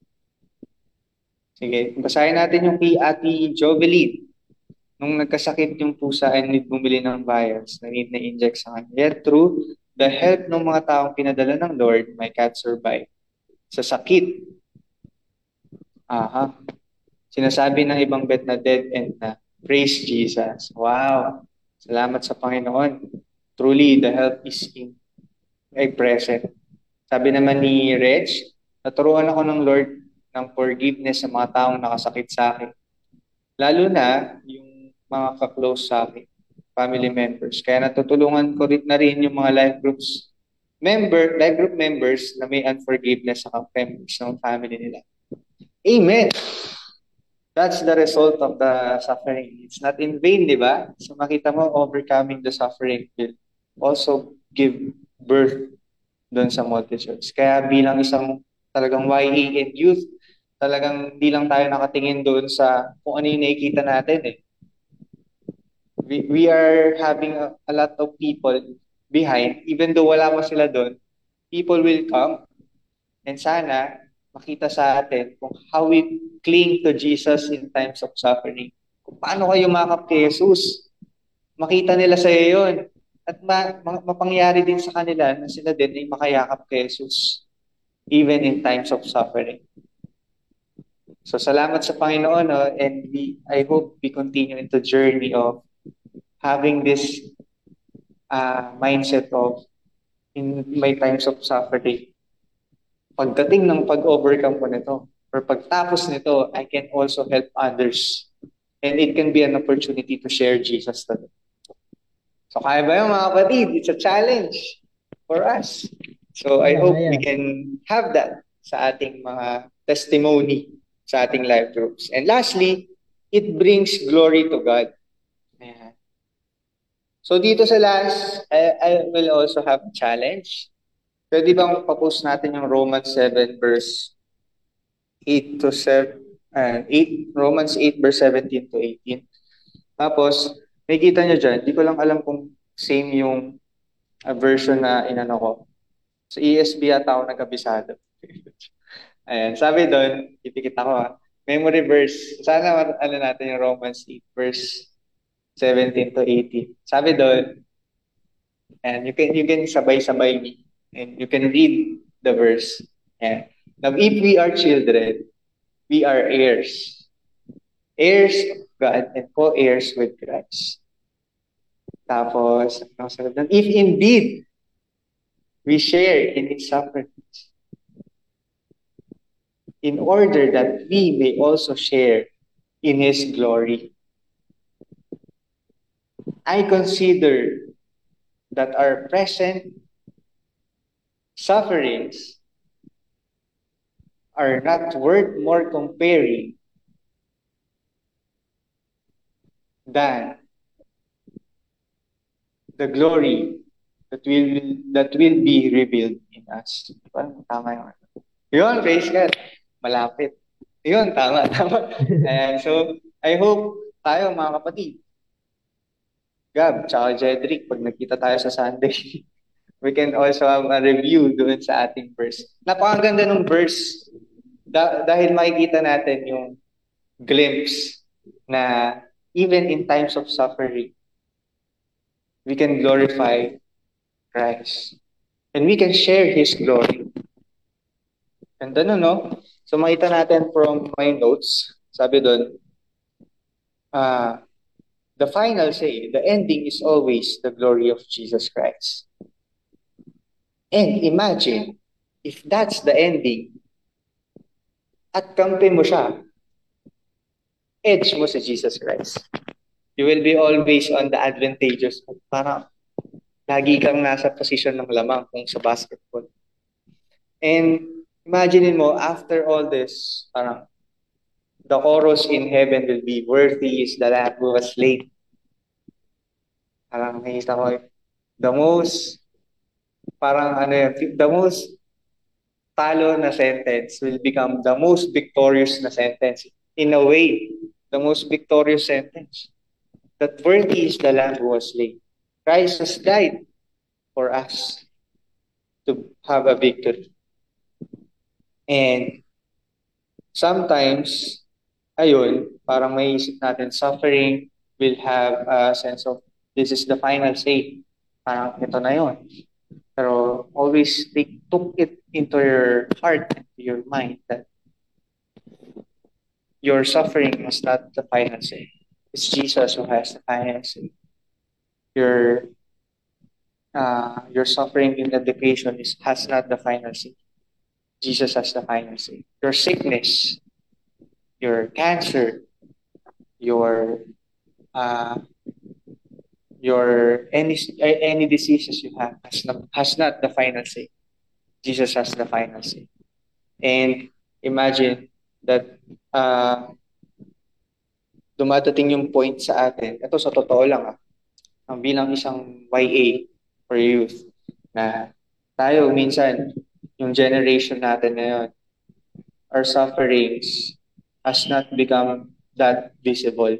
Sige, basahin natin yung kay Ate Joveline. Nung nagkasakit yung pusa ay need bumili ng vials na need na inject sa kanya. Yet through the help ng mga taong pinadala ng Lord, my cat survived. Sa sakit, sinasabi ng ibang vet na dead end na. Praise Jesus. Wow. Salamat sa Panginoon. Truly, the help is present. Sabi naman ni Reg, naturuan ako ng Lord ng forgiveness sa mga taong nakasakit sa akin. Lalo na yung mga ka-close sa akin, family members. Kaya natutulungan ko rin na rin yung mga life group members na may unforgiveness sa members ng family nila. Amen! That's the result of the suffering. It's not in vain, di ba? So makita mo, overcoming the suffering will also give birth doon sa multitudes. Kaya bilang isang talagang YA and youth, talagang di lang tayo nakatingin doon sa kung ano yung nakikita natin eh. We are having a lot of people behind, even though wala pa sila doon, people will come and sana makita sa atin kung how we cling to Jesus in times of suffering. Kung paano kayo yumakap kay Jesus. Makita nila sa iyo yun. At mapangyari din sa kanila na sila din ay makayakap kay Jesus even in times of suffering. So salamat sa Panginoon, no? And I hope we continue into journey of having this mindset of in my times of suffering. Pagdating ng pag-overcome ko nito, or pagtapos nito, I can also help others. And it can be an opportunity to share Jesus to them. So kaya ba yun mga kapatid? It's a challenge for us. So I hope we can have that sa ating mga testimony sa ating life groups. And lastly, it brings glory to God. Ayan. So dito sa last, I will also have a challenge. Pwede bang papost natin yung Romans 7 verse 8 to 7, Romans 8 verse 17 to 18. Tapos, nakikita nyo dyan, di ko lang alam kung same yung version na inano ko. Sa ESB yata ako nagkabisado. Ayan, sabi doon, ipikit ako memory verse. Sana natin yung Romans 8 verse 17 to 18. Sabi doon, and you can sabay-sabay me. And you can read the verse. And now, if we are children, we are heirs. Heirs of God and co-heirs with Christ. Tapos, ano sunod nun? If indeed we share in His sufferings, in order that we may also share in His glory. I consider that our present sufferings are not worth more comparing than the glory that will be revealed in us. Parang tama yun. Yun, praise God. Malapit. Yun, tama, tama. Ayan, so, I hope tayo mga kapatid, Gab, tsaka Jedrick, pag nagkita tayo sa Sunday, we can also have a review doon sa ating verse. Napakaganda ng verse dahil makikita natin yung glimpse na even in times of suffering, we can glorify Christ. And we can share His glory. And ano, no? So makita natin from my notes, sabi doon, the final say, the ending is always the glory of Jesus Christ. And imagine, if that's the ending, at kampi mo siya, edge mo si Jesus Christ. You will be always on the advantageous. Parang lagi kang nasa posisyon ng lamang kung sa basketball. And imagine mo, after all this, parang the chorus in heaven will be, worthy is the Lamb who was slain. Parang nakita ko, the most, parang ano yun, the most talo na sentence will become the most victorious na sentence. In a way, the most victorious sentence. That worthy is the Lamb who was slain. Christ has died for us to have a victory. And sometimes, ayun, parang may isip natin, suffering will have a sense of, this is the final say. Parang ito na yun. Pero always took it into your heart, into your mind, that your suffering is not the final say. It's Jesus who has the final say. Your suffering in education has not the final say. Jesus has the final say. Your sickness, your cancer, your any diseases you have has not the final say. Jesus has the final say. And imagine that dumadating yung point sa atin, ito sa totoo lang ang bilang isang YA or youth, na tayo minsan, yung generation natin ngayon, our sufferings has not become that visible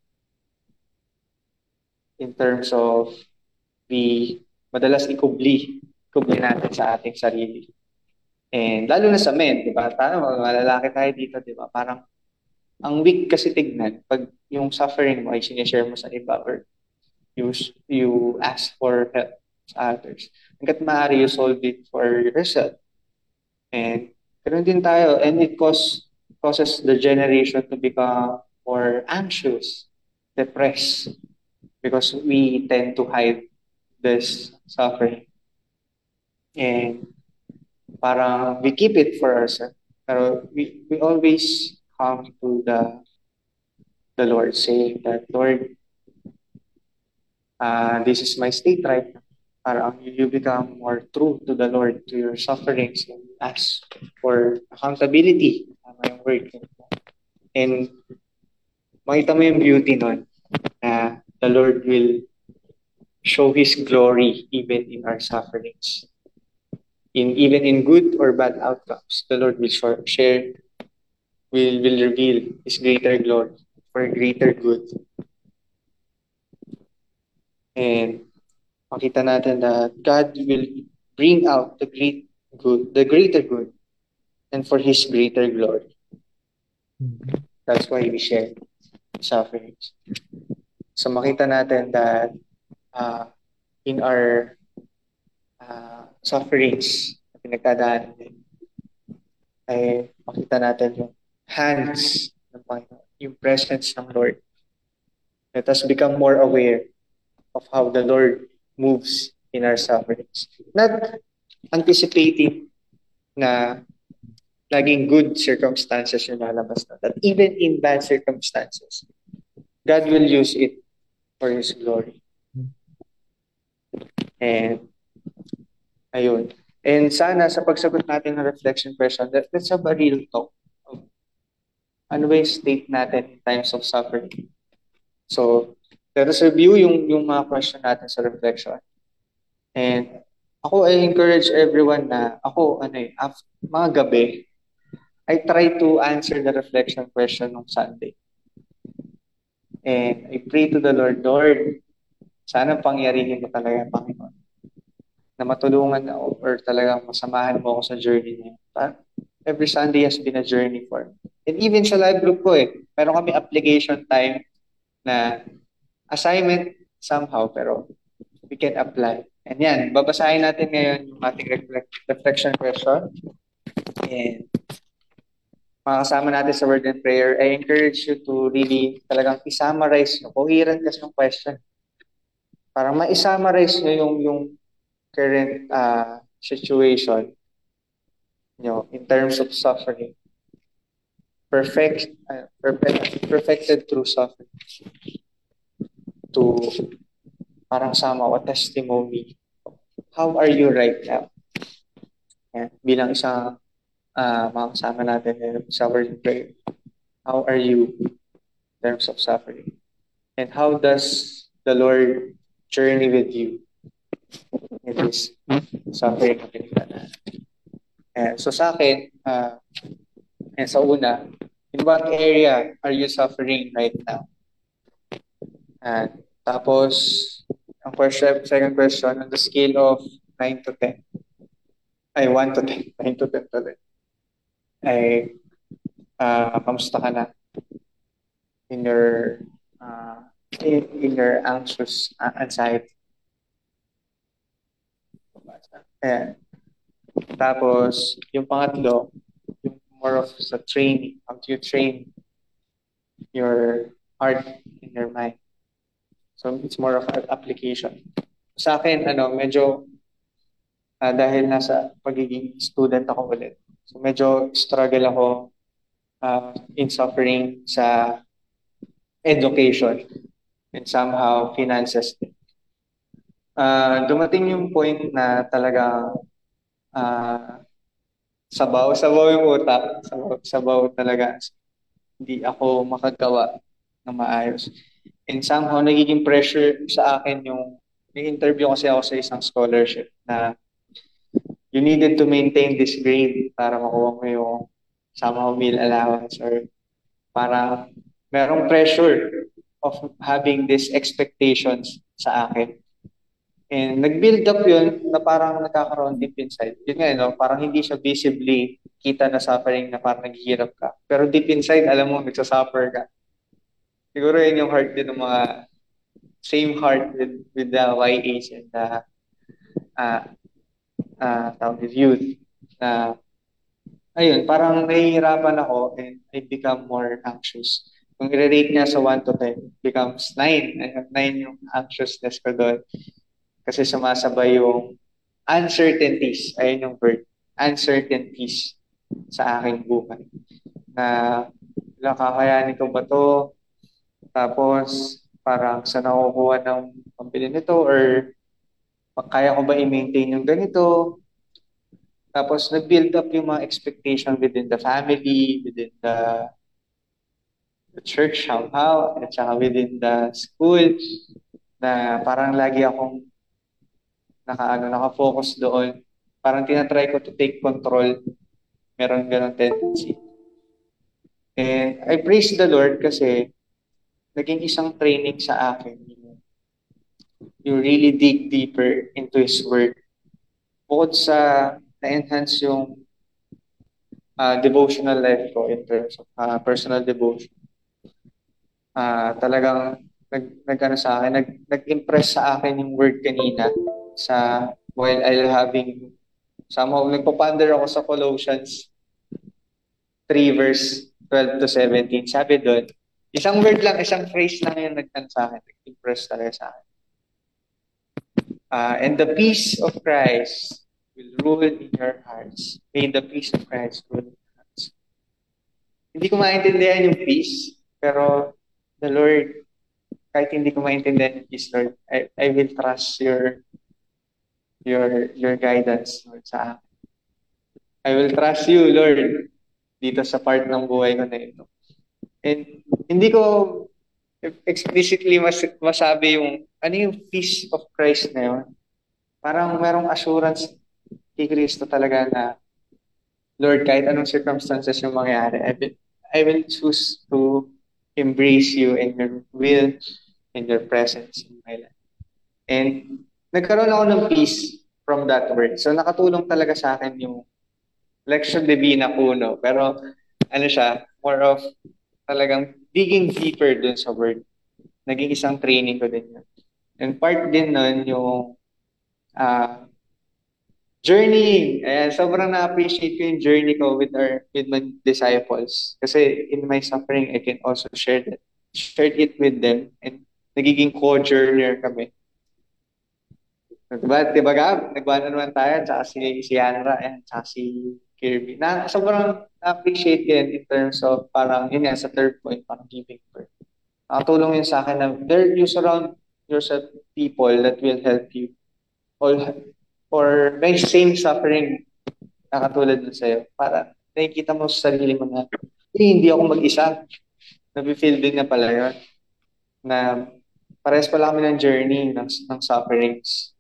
in terms of madalas ikubli natin sa ating sarili. And lalo na sa men, di ba? Tayo, mga lalaki tayo dito, di ba? Parang ang weak kasi tignan pag yung suffering mo ay sinishare mo sa iba or you ask for help sa others. Hanggat maaari, you solve it for yourself. And ganoon din tayo, and it causes the generation to become more anxious, depressed, because we tend to hide this suffering. And parang we keep it for ourselves. Pero we always come to the Lord saying that, Lord, this is my state right now. Parang you become more true to the Lord, to your sufferings, and ask for accountability. Tama yung word. And makita mo yung beauty nun, na the Lord will show His glory even in our sufferings. Even in good or bad outcomes, the Lord will will reveal His greater glory for greater good. And makita natin that God will bring out the greater good, and for His greater glory. That's why we share sufferings. So makita natin that in our sufferings na pinagdadaanan din, ay makita natin yung hands ng Panginoon, yung presence ng Lord. Let us become more aware of how the Lord moves in our sufferings. Not anticipating na laging good circumstances yung lalabas na. That even in bad circumstances, God will use it for His glory. And, ayun. And sana sa pagsagot natin ng reflection question, let's have a real talk. Ano ba yung state natin in times of suffering? So, let us review yung mga question natin sa reflection. And ako, I encourage everyone na ako, after, mga gabi, I try to answer the reflection question on Sunday. And I pray to the Lord, Lord, sana pangyarihin mo talaga, Panginoon, na matulungan ako or talagang masamahan mo ako sa journey niya. Every Sunday has been a journey for me. And even sa live group ko meron kami application time na assignment somehow, pero we can apply. And yan, babasahin natin ngayon yung ating reflection question. And makakasama natin sa word and prayer. I encourage you to really talagang i-summarize nyo. Coherent kasi yung question. Para ma-summarize nyo yung current situation nyo in terms of suffering. Perfected through suffering. To parang somehow a testimony. How are you right now? Yan, bilang isang makakasama natin sa word and prayer. How are you in terms of suffering? And how does the Lord journey with you in this suffering na pinagdaanan? So sa akin, sa una, in what area are you suffering right now? And tapos, ang second question, on the scale of 9 to 10, 1 to 10, 9 to 10 tuloy, kamusta ka na in your anxious anxiety? And tapos, yung pangatlo, yung more of sa training. How do you train your heart and your mind? So, it's more of an application. Sa akin, medyo, dahil nasa pagiging student ako ulit. So, medyo struggle ako in suffering sa education and somehow finances. Dumating yung point na talaga sabaw yung utak. Sabaw talaga. Hindi ako makagawa ng maayos. And somehow, nagiging pressure sa akin yung may-interview kasi ako sa isang scholarship na you needed to maintain this grade para makuha mo yung somehow meal allowance or parang merong pressure of having these expectations sa akin. And nag-build up yun na parang nagkakaroon deep inside. Yun nga, parang hindi siya visibly kita na suffering na parang naghihirap ka. Pero deep inside, alam mo, nagsasuffer ka. Siguro yun yung heart din ng mga same heart with the YAs and the with youth na ayun, parang nahihirapan ako and I become more anxious. Kung i-rate niya sa 1 to 10, becomes 9. 9 yung anxiousness ko doon. Kasi sumasabay yung uncertainties. Ayun yung word. Uncertainties sa aking buhay. Na kakayanin ko ba to? Tapos, parang saan nakukuha ng pambili nito? Or kaya ko ba i-maintain yung ganito? Tapos, nag-build up yung mga expectation within the family, within the church somehow, at saka within the school, na parang lagi akong naka-focus doon. Parang tinatry ko to take control. Meron ganong tendency. And I praise the Lord kasi naging isang training sa akin. You really dig deeper into His Word. Bukod sa na-enhance yung devotional life ko in terms of personal devotion. Talagang nag-ano sa akin, nag-impress sa akin yung word kanina sa while I'll having somehow nagpapander ako sa Colossians 3 verse 12 to 17. Sabi doon, isang word lang, isang phrase lang yung nag-ano sa akin, nag-impress talaga sa akin. And the peace of Christ will rule in your hearts. May the peace of Christ rule in your hearts. Hindi ko maintindihan yung peace, pero the Lord, kahit hindi ko maintindihan yung peace, Lord, I will trust your guidance, Lord, sa akin. I will trust you, Lord, dito sa part ng buhay ko na ito. And hindi ko explicitly masabi yung ano yung peace of Christ na yun. Parang merong assurance kay Kristo talaga na, Lord, kahit anong circumstances yung mangyari, I will choose to embrace you and your will and your presence in my life. And nagkaroon ako ng peace from that word. So nakatulong talaga sa akin yung Lectio Divina Kuno. Pero ano siya, more of talagang digging deeper dun sa word. Naging isang training ko din yun. And part din nun yung journey. Ayan, sobrang na-appreciate ko yung journey ko with my disciples. Kasi in my suffering, I can also share it with them. And nagiging co-journer kami. Diba Gab? Nagba naman tayo, tsaka si Yanra, and tsaka si Kirby. Sobrang na-appreciate ko yun in terms of parang, yun yan, sa third point, parang giving birth. Nakatulong yun sa akin na you surround yourself people that will help you all or may same suffering na katulad nun sa'yo. Para nakikita mo sa sarili mo na hindi ako mag-isa. Nabi-feel din na pala yun. Na parehas pala kami ng journey ng sufferings.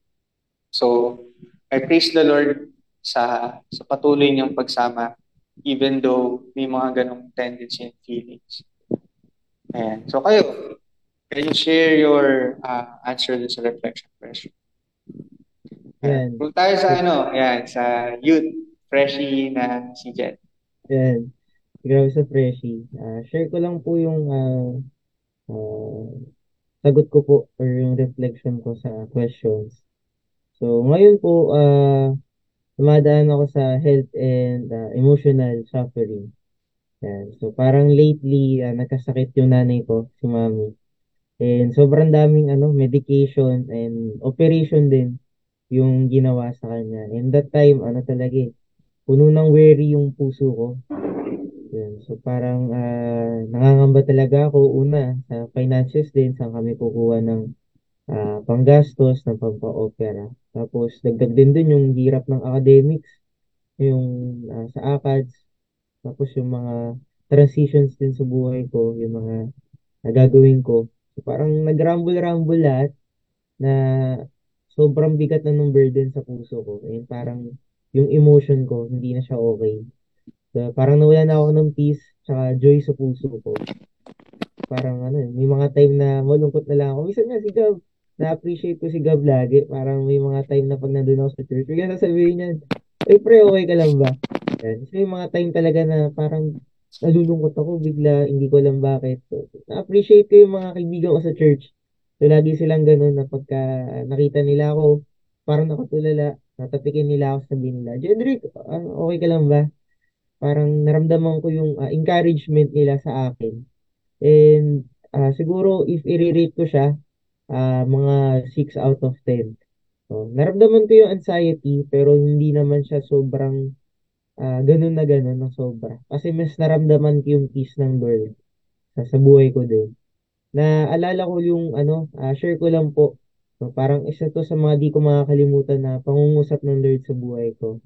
So, I praise the Lord sa patuloy niyang pagsama even though may mga ganong tendency and feelings. Ayan. So kayo, can you share your answer dun sa reflection question? Yan. Kung tayo sa sa youth, freshie na si Jen. Yan. Grabe sa freshie. Share ko lang po yung ah, sagot ko po or yung reflection ko sa questions. So, ngayon po, dumadaan ako sa health and emotional suffering. Yan. So, parang lately, nagkasakit yung nanay ko, si mami. And sobrang daming medication and operation din yung ginawa sa kanya. And that time, talaga puno ng worry yung puso ko. Yun. So parang nangangamba talaga ako una sa finances din, saan kami kukuha ng panggastos, ng pampa-opera. Tapos dagdag din dun yung hirap ng academics, yung sa ACADS, tapos yung mga transitions din sa buhay ko, yung mga nagagawin ko. So parang nag-rumble-rumble lahat na sobrang bigat na ng burden sa puso ko. And parang yung emotion ko, hindi na siya okay. So, parang nawala na ako ng peace tsaka joy sa puso ko. Parang may mga time na malungkot na lang ako. Minsan nga si Gab, na-appreciate ko si Gab lagi. Parang may mga time na pag nandun ako sa church, bigla sasabihin niya, "Uy pre, okay ka lang ba?" Yan. So, may mga time talaga na parang nalulungkot ako bigla, hindi ko alam bakit. So, na-appreciate ko yung mga kaibigan ko sa church. So, lagi silang ganun na pagka nakita nila ako, parang nakatulala, tatapikin nila ako, sabihin nila, "Jedrick, okay ka lang ba?" Parang naramdaman ko yung encouragement nila sa akin. And siguro if i-rate ko siya, mga 6 out of 10. So, naramdaman ko yung anxiety pero hindi naman siya sobrang ganun na ganun ng sobra. Kasi mas naramdaman ko yung peace ng Lord sa buhay ko din. Naalala ko yung share ko lang po. So, parang isa to sa mga di ko makakalimutan na pangungusap ng Lord sa buhay ko.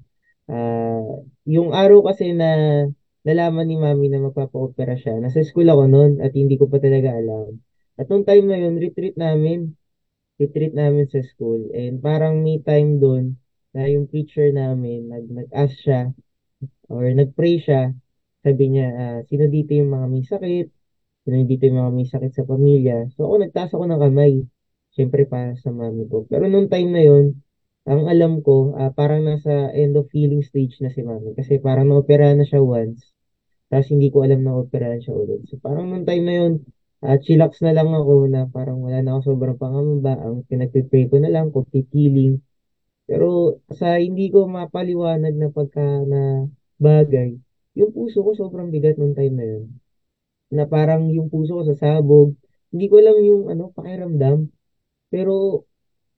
Yung araw kasi na nalaman ni mami na magpapa-opera siya, nasa school ako noon at hindi ko pa talaga alam. At nung time na yun, retreat namin sa school. And parang may time doon na yung teacher namin, nag-ask siya or nag-pray siya. Sabi niya, sino dito yung mga may sakit? Sino dito yung mga may sakit sa pamilya? So ako nagtaas ako ng kamay. Siyempre para sa mami ko. Pero nung time na yun, ang alam ko, parang nasa end of healing stage na si mami. Kasi parang na-operahan na siya once. Tapos hindi ko alam na operahan siya ulit. So parang nung time na yun, chillax na lang ako na parang wala na ako sobrang pangamba. Ang pinag-pray ko na lang, complete healing. Pero sa hindi ko mapaliwanag na pagka na bagay, yung puso ko sobrang bigat nung time na yun. Na parang yung puso ko sasabog. Hindi ko alam yung pakiramdam. Pero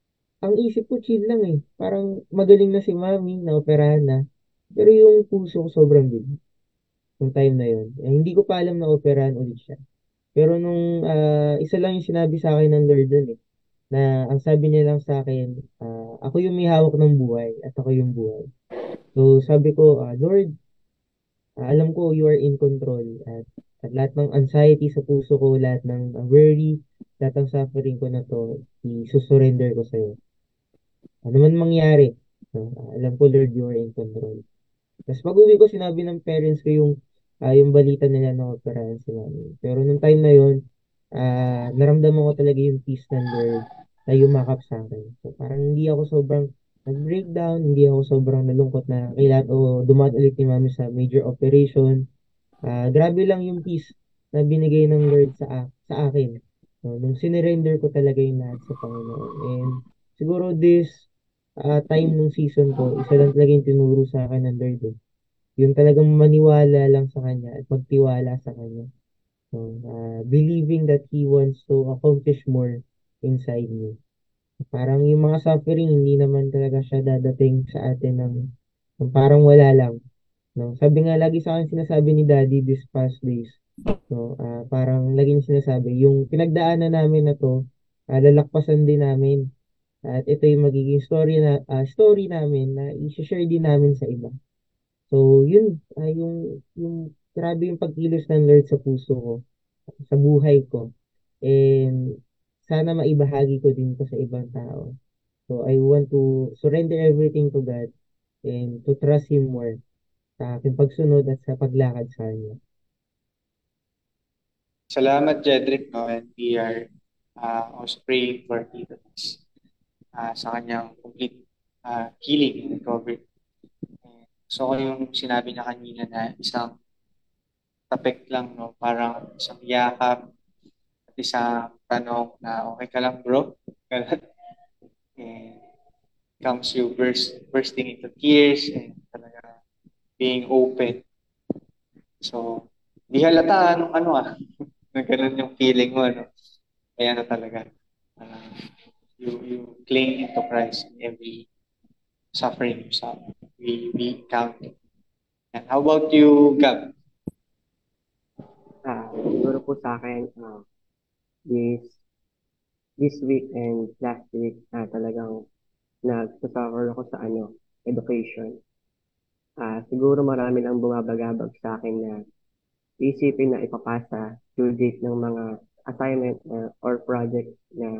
ang isip ko chill lang eh. Parang magaling na si mami, naoperahan na. Pero yung puso ko sobrang bigat nung time na yun. Eh, hindi ko pa alam na operahan ulit siya. Pero nung isa lang yung sinabi sa akin ng Lord dun eh, na ang sabi niya lang sa akin, ako yung may hawak ng buhay at ako yung buhay. So sabi ko, Lord, alam ko you are in control at lahat ng anxiety sa puso ko, lahat ng worry, lahat ng suffering ko na to, i-surrender ko sa'yo. Ano man mangyari, no? Alam ko Lord, you are in control. Tapos pag-uwi ko, sinabi ng parents ko yung balita nila na operahan si mami. Pero nung time na yun, naramdaman ko talaga yung peace ng Lord na yumakap sa akin. So parang hindi ako sobrang nag-breakdown, hindi ako sobrang nalungkot na kailan o dumaan ulit ni mami sa major operation. Grabe lang yung peace na binigay ng Lord sa akin. So, nung sinurrender ko talaga yung lahat sa Panginoon. And siguro this time nung season ko, isa lang talaga yung tinuro sa akin ng Lord eh. Yung talagang maniwala lang sa Kanya at magtiwala sa Kanya. So, believing that He wants to accomplish more inside me. Parang yung mga suffering, hindi naman talaga siya dadating sa atin ng parang wala lang. No? Sabi nga lagi sa akin sinasabi ni Daddy this past days, no? Parang laging sinasabi, yung pinagdaanan namin na to, lalakpasan din namin. At ito yung magiging story namin na i-share din namin sa iba. So, yun, yung grabe yung pagkilos ng Lord sa puso ko, sa buhay ko. And sana maibahagi ko din to sa ibang tao. So, I want to surrender everything to God and to trust Him more sa aking pagsunod at sa paglakad sa Kanya. Salamat, Jedrick, no? And we are also praying for Tito Tis, sa kanyang complete healing and recovery. So, yung sinabi niya kanina na isang tapik lang, no? Parang isang yakap at isang tanong na, okay ka lang, bro? And comes you bursting into tears and talaga being open. So, di halata anong ano na ganun yung feeling mo, no? Kaya na talaga. Uh, you cling into Christ in every suffering you suffer. We count it. And how about you, Gab? Siguro po sa akin, this, this week and last week, talagang nagsasuffer ako sa education. Siguro marami lang bumabagabag sa akin na isipin na ipapasa due date ng mga assignment or project na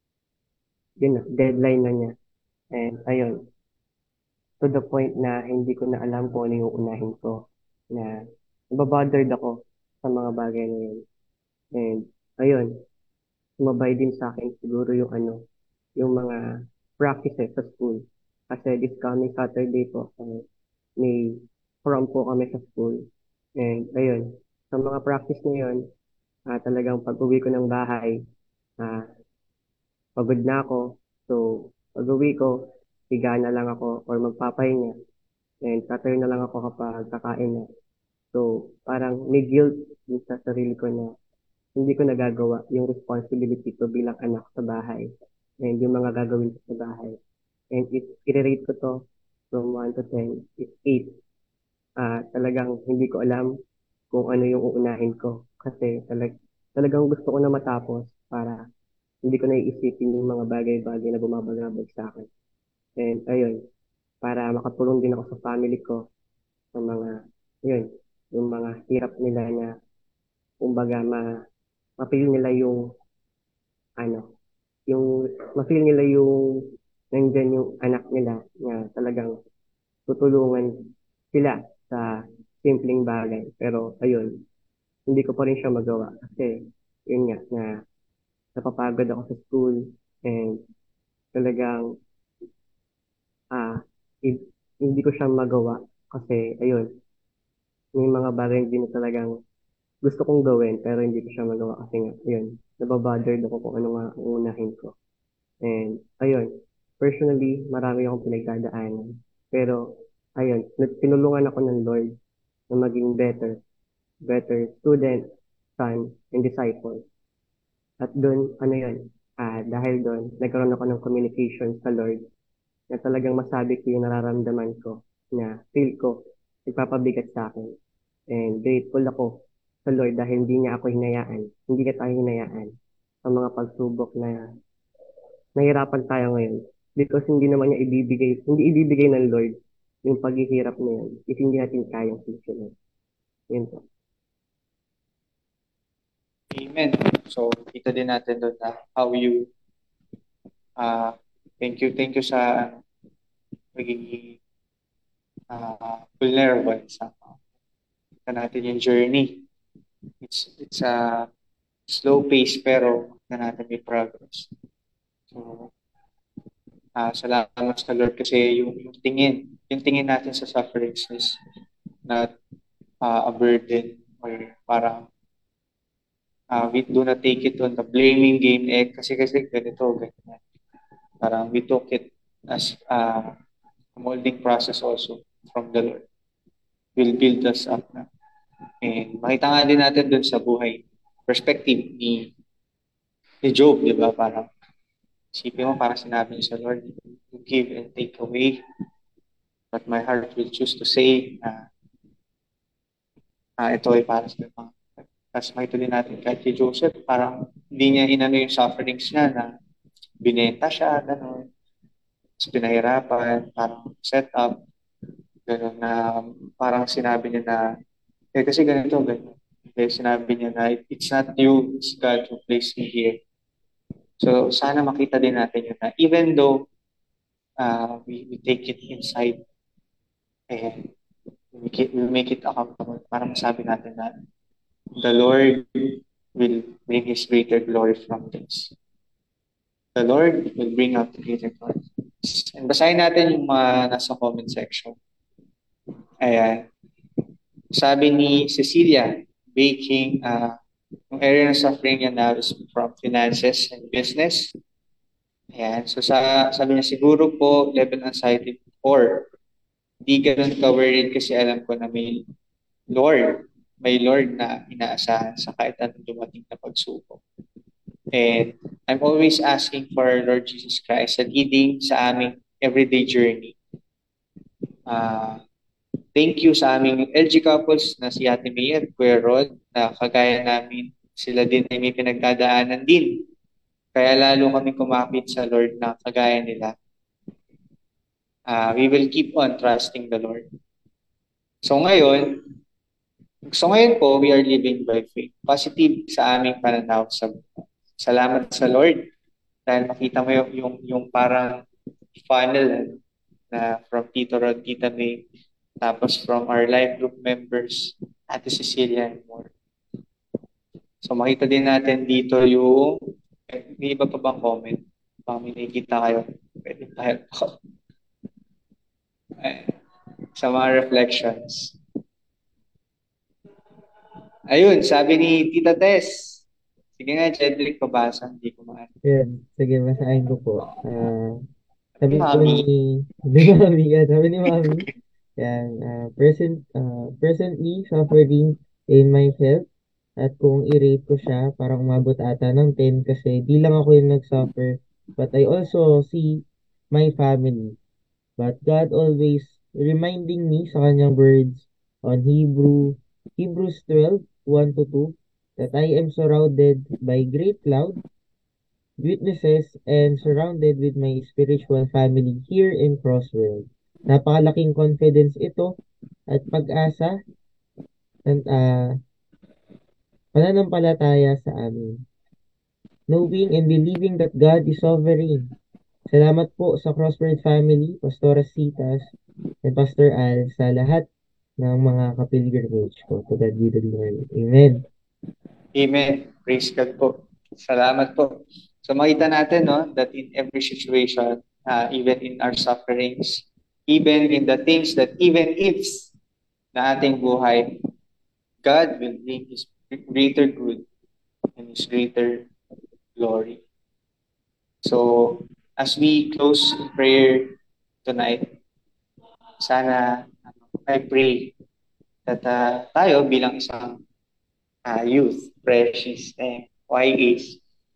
yun na, deadline na niya. And ayun, to the point na hindi ko na alam kung ano yung unahin ko. Na nababothered ako sa mga bagay na yun. And ayun, sumabay din sa akin siguro yung mga practices sa school. Kasi this coming Saturday po, may prom po kami sa school. And ayun, sa mga practice na yun, talagang pag-uwi ko ng bahay, ah, pagod na ako. So, pag-uwi ko, higa na lang ako or magpapahinga. And tatayo na lang ako kapag kakain na. So, parang may guilt din sa sarili ko na hindi ko nagagawa yung responsibility ko bilang anak sa bahay and yung mga gagawin ko sa bahay. And if i-rate ko to from 1 to 10, it's 8. Talagang hindi ko alam kung ano yung uunahin ko. Kasi talagang gusto ko na matapos para hindi ko naiisipin yung mga bagay-bagay na bumabagabag sa akin. And ayun, para makatulong din ako sa family ko sa yun, yung mga hirap nila na kumbaga ma-feel nila ano, ma-feel nila yung nandyan yung anak nila na talagang tutulungan sila sa simpleng bagay. Pero ayun, hindi ko pa rin siya magawa kasi yun nga na napapagod ako sa school and talagang ah hin- hindi ko siya magawa kasi ayun, may mga bagay din na talagang gusto kong gawin pero hindi ko siya magawa kasi nga ayun, nababothered ako kung ano nga ang unahin ko. And ayun, personally, marami akong pinagdadaanan. Pero ayun, tinulungan ako ng Lord na maging better student, son, and disciple. At doon, ano yun, Dahil doon, nagkaroon ako ng communication sa Lord na talagang masabi ko yung nararamdaman ko na feel ko nagpapabigat sa akin. And grateful ako sa Lord dahil hindi niya ako hinayaan, hindi niya tayo hinayaan sa mga pagsubok na nahirapan tayo ngayon. Because hindi naman niya hindi ibibigay ng Lord yung paghihirap na yun if hindi natin kayang susunod. Yun po. Amen. So, kita din natin doon na how you, thank you sa pagiging vulnerable sa natin yung journey. It's a slow pace pero na natin may progress. So, salamat sa Lord kasi yung tingin natin sa sufferings is not a burden or parang we do not take it on the blaming game kasi ganito, ganyan. Parang we took it as a molding process also from the Lord. Will build us up na. And makita nga din natin dun sa buhay perspective ni Job, di ba? Parang isipin mo, parang sinabi niya sa Lord, you give and take away, but my heart will choose to say na ito ay para sa mga. Tapos makita din natin kahit si Joseph, parang hindi niya inano yung sufferings niya na binenta siya, gano'n. Tapos pinahirapan, parang set up, gano'n na parang sinabi niya na, kasi ganito, gano'n. Kaya sinabi niya na, it's not you, it's God who placed me here. So, sana makita din natin yun na even though we take it inside and we make it accountable para masabi natin na the Lord will bring His greater glory from this. The Lord will bring out the greater glory. And basahin natin yung mga nasa comment section. Ayan. Sabi ni Cecilia, baking, yung area ng suffering niya now is from finances and business. Ayan. So sabi niya, siguro po, level anxiety or di ganun ka-worried kasi alam ko na may Lord na inaasahan sa kahit anong dumating na pagsubok. And I'm always asking for our Lord Jesus Christ sa leading sa aming everyday journey. Thank you sa aming LG couples na si Ate May at Kuya Rod na kagaya namin, sila din ay may pinagdadaanan din. Kaya lalo kami kumapit sa Lord na kagaya nila. We will keep on trusting the Lord. So ngayon po, we are living by faith. Positive sa aming pananaw sa salamat sa Lord dahil makita mo yung parang funnel na from Tito Rod, Tita May, tapos from our life group members, Ate Cecilia and more. So makita din natin dito yung may iba pa bang comment? Baka may nakikita kayo. Pwede tayo po. Sa mga reflections. Ayun, sabi ni Tita Tess. Sige nga, Jedrick, pabasa. Hindi ko maano. Yan. Sige, basahin ko po. Sabi po Mami. sabi ni Mami, yan, presently suffering in my health at kung i-rate ko siya, parang umabot ata ng 10 kasi di lang ako yung nag-suffer, but I also see my family. But God always reminding me sa kanyang words on Hebrews 12, 1 to 2, that I am surrounded by great cloud, witnesses, and surrounded with my spiritual family here in Crossworld. Napakalaking confidence ito at pag-asa at pananampalataya sa amin. Knowing and believing that God is sovereign. Salamat po sa Crossworld family, Pastora Citas, and Pastor Al sa lahat ng mga kapilgrimage ko. To God be the glory. Amen. Amen. Praise God po. Salamat po. So makita natin that in every situation, even in our sufferings, even in the things that even ifs na ating buhay, God will bring His greater good and His greater glory. So as we close in prayer tonight, sana I pray that tayo bilang isang youth, precious, YAs,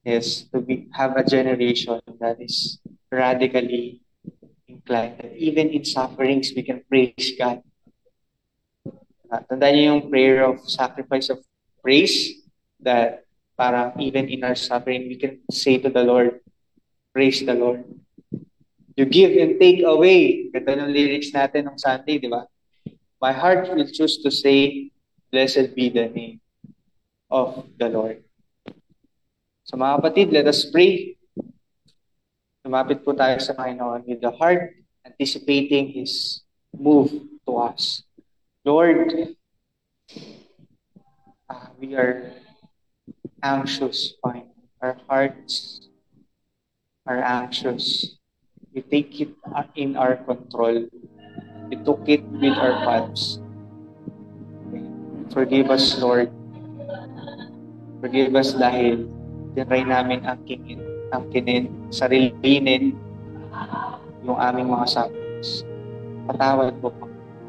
is to have a generation that is radically inclined. That even in sufferings, we can praise God. Tandaan niyo yung prayer of sacrifice of praise that parang even in our suffering, we can say to the Lord, praise the Lord. You give and take away. Ganda ng lyrics natin ng Sunday, di ba? My heart will choose to say, blessed be the name of the Lord. So mga kapatid, let us pray. Lumapit po tayo sa Panginoon with the heart anticipating His move to us. Lord, we are anxious, Panginoon. Our hearts are anxious. We take it in our control. We took it with our palms. Forgive us, Lord. Forgive us dahil tinry namin angkinin, sarilinin yung aming mga sufferings. Patawad po, Panginoon.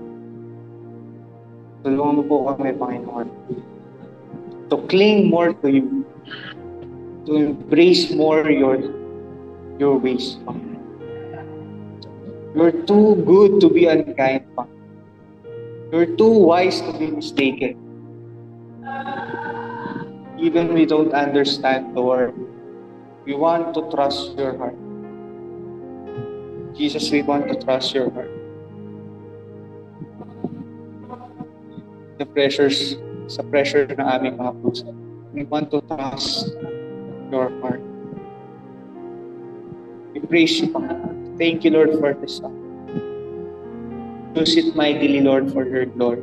Tulungan mo po kami, Panginoon, to cling more to you, to embrace more your ways, Panginoon. You're too good to be unkind, Panginoon. You're too wise to be mistaken. Even we don't understand the word, we want to trust your heart. Jesus, we want to trust your heart. Sa pressure ng aming mga puso, we want to trust your heart. We praise you, Panginoon. Thank you, Lord, for this song. Use it mightily, Lord, for your glory.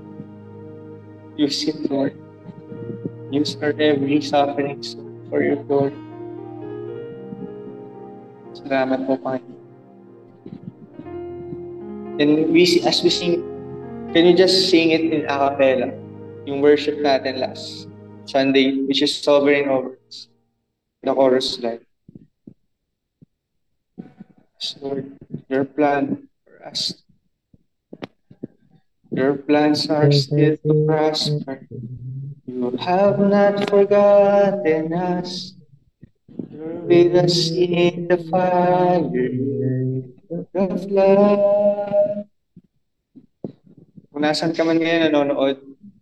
Use it, Lord. Use our every suffering for your glory. Salamat po, Panginoon. And as we sing, can you just sing it in a cappella? Yung worship natin last Sunday, which is Sovereign over us. The chorus line. Lord, your plan for us. Your plans are still to prosper. You have not forgotten us. You're with us in the fire, the flood. Kung nasan ka man ngayon nanonood,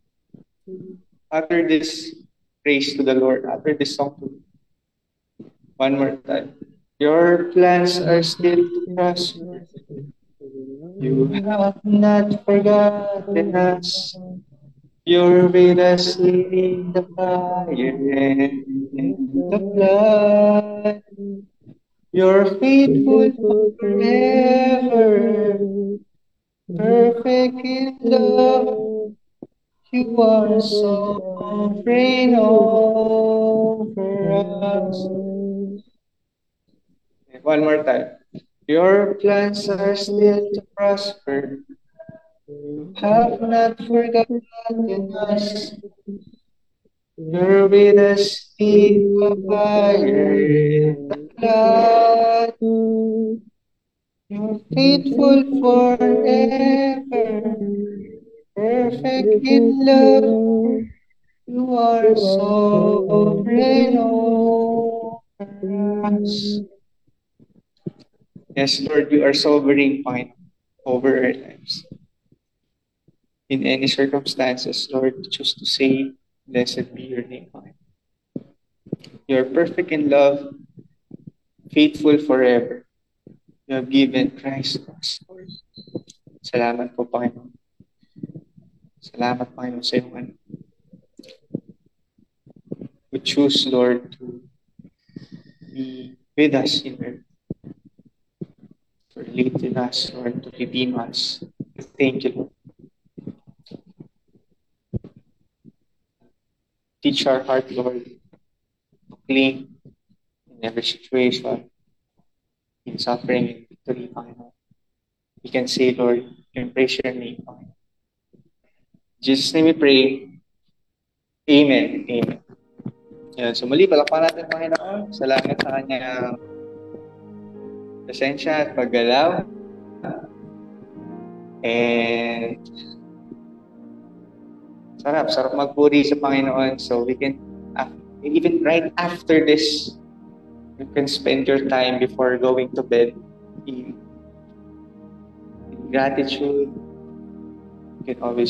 after this praise to the Lord, after this song, one more time. Your plans are still to prosper. You have not forgotten us. You're with us in the fire and in the flood. You're faithful forever, perfect in love. You are sovereign over us. One more time. Your plans are still to prosper. You have not forgotten us. You're with us in the fire and the flood. You're faithful forever, perfect in love. You are sovereign over us. Yes, Lord, you are sovereign, Panginoon, over our lives. In any circumstances, Lord, we choose to say, blessed be your name, Panginoon. You are perfect in love, faithful forever. You have given Christ to us, Lord. Salamat po, Panginoon. Salamat, Panginoon, sa iyong ano. We choose, Lord, to be with us in earth. To lead in us, Lord, to redeem us. Thank you, Lord. Teach our heart, Lord, to cling in every situation, in suffering, in victory, Panginoon. We can say, Lord, we can praise your name, Panginoon. In Jesus' name we pray. Amen. Amen. Yan. So muli, palakpan natin, Panginoon. Salamat sa kanyang presensya at paggalaw. And sarap magpuri sa Panginoon. So we can even right after this, you can spend your time before going to bed in gratitude. You can always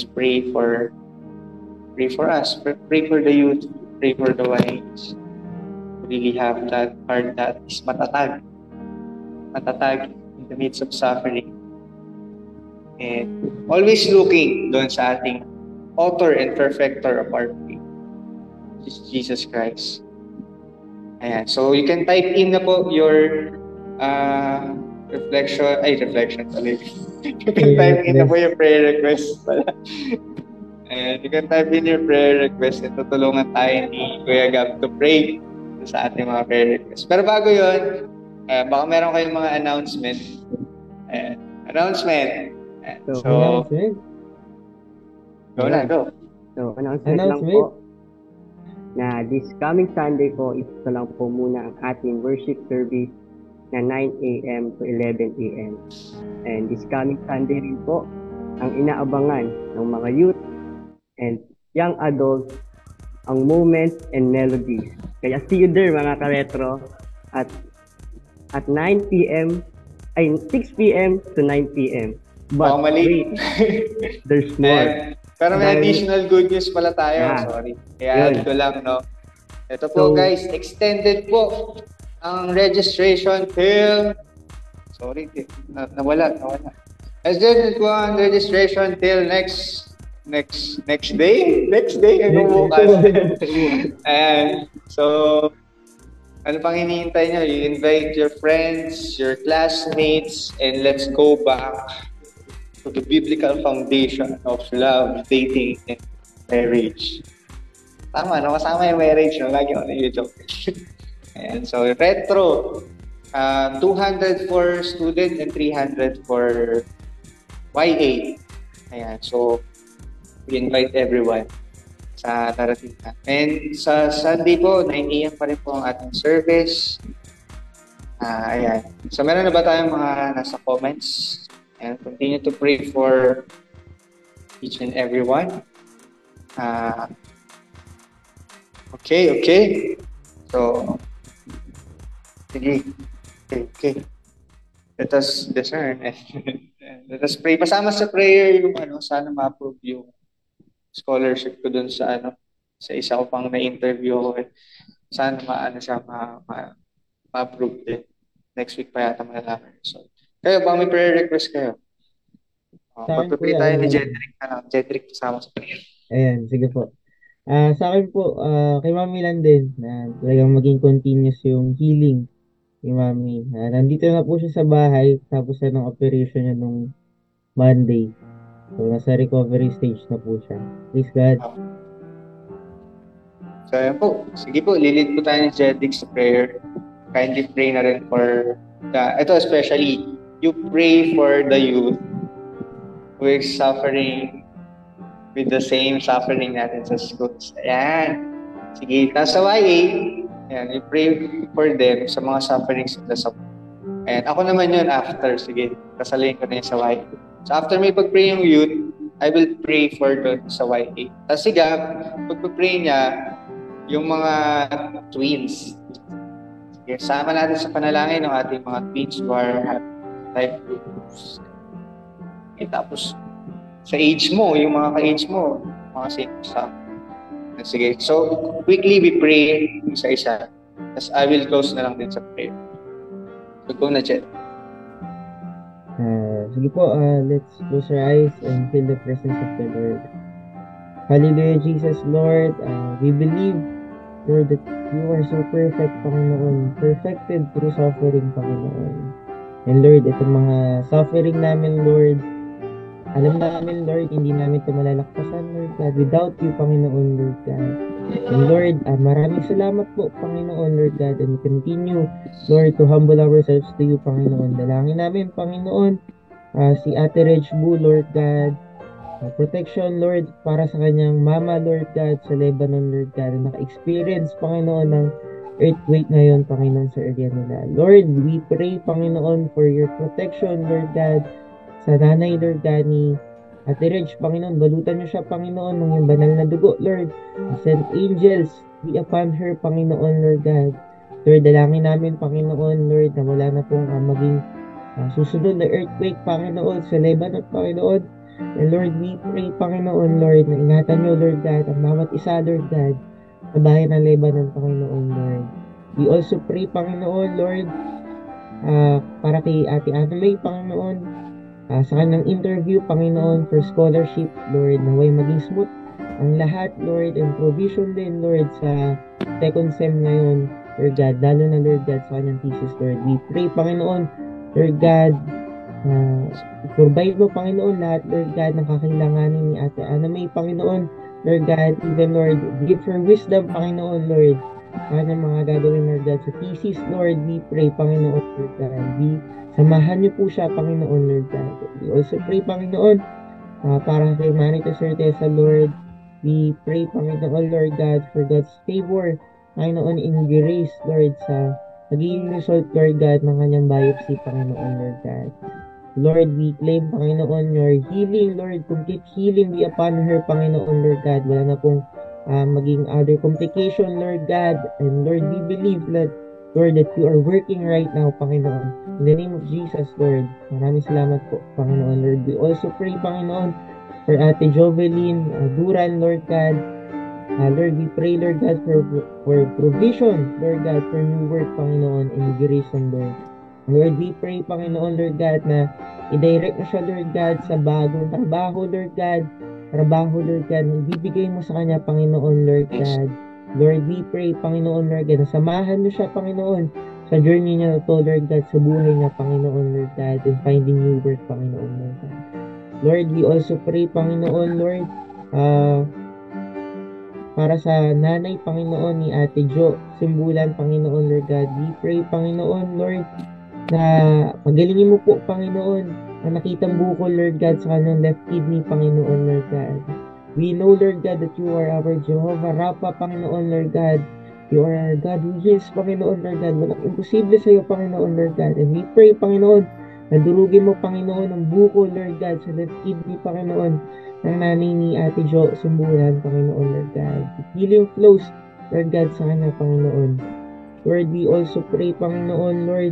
pray for us, pray for the youth, pray for the wise. Really have that heart that is matatag in the midst of suffering. And always looking doon sa ating author and perfecter of our faith, which is Jesus Christ. Ayan. So you can type in na po your reflection pala. You can type in na po yung prayer request pala. And you can type in your prayer request and tutulungan tayo ni Kuya Gab to pray sa ating mga prayer requests. Pero bago yun, baka meron kayong mga announcement. Announcement. So, go na, go. So, announcement lang po na this coming Sunday po, ito lang po muna ang ating worship service na 9 a.m. to 11 a.m. And this coming Sunday rin po, ang inaabangan ng mga youth and young adults, ang moments and melodies. Kaya see you there mga ka-retro at 9 p.m. ay 6 p.m. to 9 p.m. But wait, there's more. Pero may additional good news pala tayo. Sorry. Kaya ko lang, no? Ito po guys, extended po ang registration till... Sorry, nawala. Extended po ang registration till next day? Next day, hanggang bukas. And so, ano pang hinihintay nyo? You invite your friends, your classmates, and let's go back to the biblical foundation of love, dating, and marriage. Tama, no? Kasama yung marriage, no? Lagi ako na-joke. Ayan, so, retro. 200 for student and 300 for YA. Ayan, so, we invite everyone sa darating na. And sa Sunday po, 9 a.m. pa rin po ang ating service. Ayan. So, meron na ba tayong mga nasa comments? And continue to pray for each and everyone. Okay. So, sige. Okay. Let us discern. Let us pray. Pasama sa prayer yung sana ma-approve yung scholarship ko dun sa sa isa ko pang na-interview ko. Sana ma-approve din. Next week pa yata malalaman. So, kayo, baka may prayer request kayo? Pagpapray tayo ni Jedrick. Jedrick, kasama sa prayer. Ayan, sige po. Sa akin po, kay Mami lang din, na talagang maging continuous yung healing ni Mami. Nandito na po siya sa bahay, tapos na ng operation niya nung Monday. So, nasa recovery stage na po siya. Please God. So, ayan po. Sige po, lilid po tayo ni Jedrick sa prayer. Kindly pray na rin for ito especially, you pray for the youth who is suffering with the same suffering natin sa schools. Ayan. Sige, nasa YA, ayan, you pray for them sa mga sufferings nila sa ayan, ako naman yun after. Sige, kasalayin ko na yun sa YA. So after may pag-pray yung youth, I will pray for doon sa YA. Tapos sige, pag-pray niya, yung mga twins. Sige, sama natin sa panalangin ng ating mga twins who are having life groups. Tapos, sa age mo, yung mga ka-age mo, mga same sa. Sige, so quickly we pray isa-isa. Tapos I will close na lang din sa prayer. So go na, Jet. Sige po, let's close our eyes and feel the presence of the Lord. Hallelujah, Jesus, Lord. We believe, Lord, that you are so perfect, Panginoon. Perfected through suffering, Panginoon. And Lord, itong mga suffering namin, Lord, alam namin, Lord, hindi namin ito malalakpasan, Lord God, without you, Panginoon, Lord God. And Lord, maraming salamat po, Panginoon, Lord God, and continue, Lord, to humble ourselves to you, Panginoon. Dalangin namin, Panginoon, si Ate Reg Bu, Lord God, protection, Lord, para sa kanyang mama, Lord God, sa Lebanon, Lord God, na naka-experience, Panginoon, ng earthquake ngayon, Panginoon, sa area nila. Lord, we pray, Panginoon, for your protection, Lord God, sa nanay, Lord God, ni Ate Reg, Panginoon, balutan niyo siya, Panginoon, ng iyong banal na dugo, Lord. Send angels, be upon her, Panginoon, Lord God. Lord, dalangin namin, Panginoon, Lord, na wala na pong maging susunod na earthquake, Panginoon, sa Lebanon, Panginoon. And Lord, we pray, Panginoon, Lord, na ingatan niyo, Lord God, ang bawat isa, Lord God, sa bayan ng Lebanon, Panginoon, Lord. We also pray, Panginoon, Lord, para kay Ate Ana May, Panginoon, sa kanyang interview, Panginoon, for scholarship, Lord, naway maging smooth ang lahat, Lord, and provision din, Lord, sa second sem ngayon, Lord God, lalo na, Lord God, sa kanyang thesis, Lord. We pray, Panginoon, Lord God, provide mo, Panginoon, lahat, Lord God, ng kakailanganin ni Ate Ana May, Panginoon, Lord God, even, Lord, give her wisdom, Panginoon, Lord, ano mga gagawin, Lord God, sa thesis, Lord, we pray, Panginoon, Lord God, samahan niyo po siya, Panginoon, Lord God. We also pray, Panginoon, para kay Manita Certeza, Lord, we pray, Panginoon, Lord God, for God's favor, Panginoon, in grace, Lord, sa naging result, Lord God, ng kanyang biopsy, Panginoon, Lord God. Lord, we claim, Panginoon, your healing, Lord, complete healing be upon her, Panginoon, Lord God. Wala na pong maging other complication, Lord God. And Lord, we believe that, Lord, that you are working right now, Panginoon. In the name of Jesus, Lord, maraming salamat po, Panginoon, Lord. We also pray, Panginoon, for Ate Jovelyn Duran, Lord God. Lord, we pray, Lord God, for provision, Lord God, for new work, Panginoon, and grace, Lord. Lord, we pray, Panginoon, Lord God, na i-direct mo siya, Lord God, sa bagong trabaho, Lord God. Trabaho, Lord God, na ibibigay mo sa kanya, Panginoon, Lord God. Lord, we pray, Panginoon, Lord God, na samahan mo siya, Panginoon, sa journey niya na to, Lord God, sa buhay niya, Panginoon, Lord God, and finding new work, Panginoon, Lord God. Lord, we also pray, Panginoon, Lord, para sa nanay, Panginoon, ni Ate Jo Simbulan, Panginoon, Lord God. We pray, Panginoon, Lord, na pagalingin mo po, Panginoon, ang nakitang bukol, Lord God, sa kanyang left kidney, Panginoon, Lord God. We know, Lord God, that you are our Jehovah Rapha, Panginoon, Lord God. You are our God who heals, Panginoon, Lord God. Walang imposible sa iyo, Panginoon, Lord God. And we pray, Panginoon, na durugin mo, Panginoon, ang bukol, Lord God, sa left kidney, Panginoon, ng nanay ni Ate Jo Simbulan, Panginoon, Lord God. Healing flows, Lord God, sa kanya, Panginoon. Lord, we also pray, Panginoon, Lord,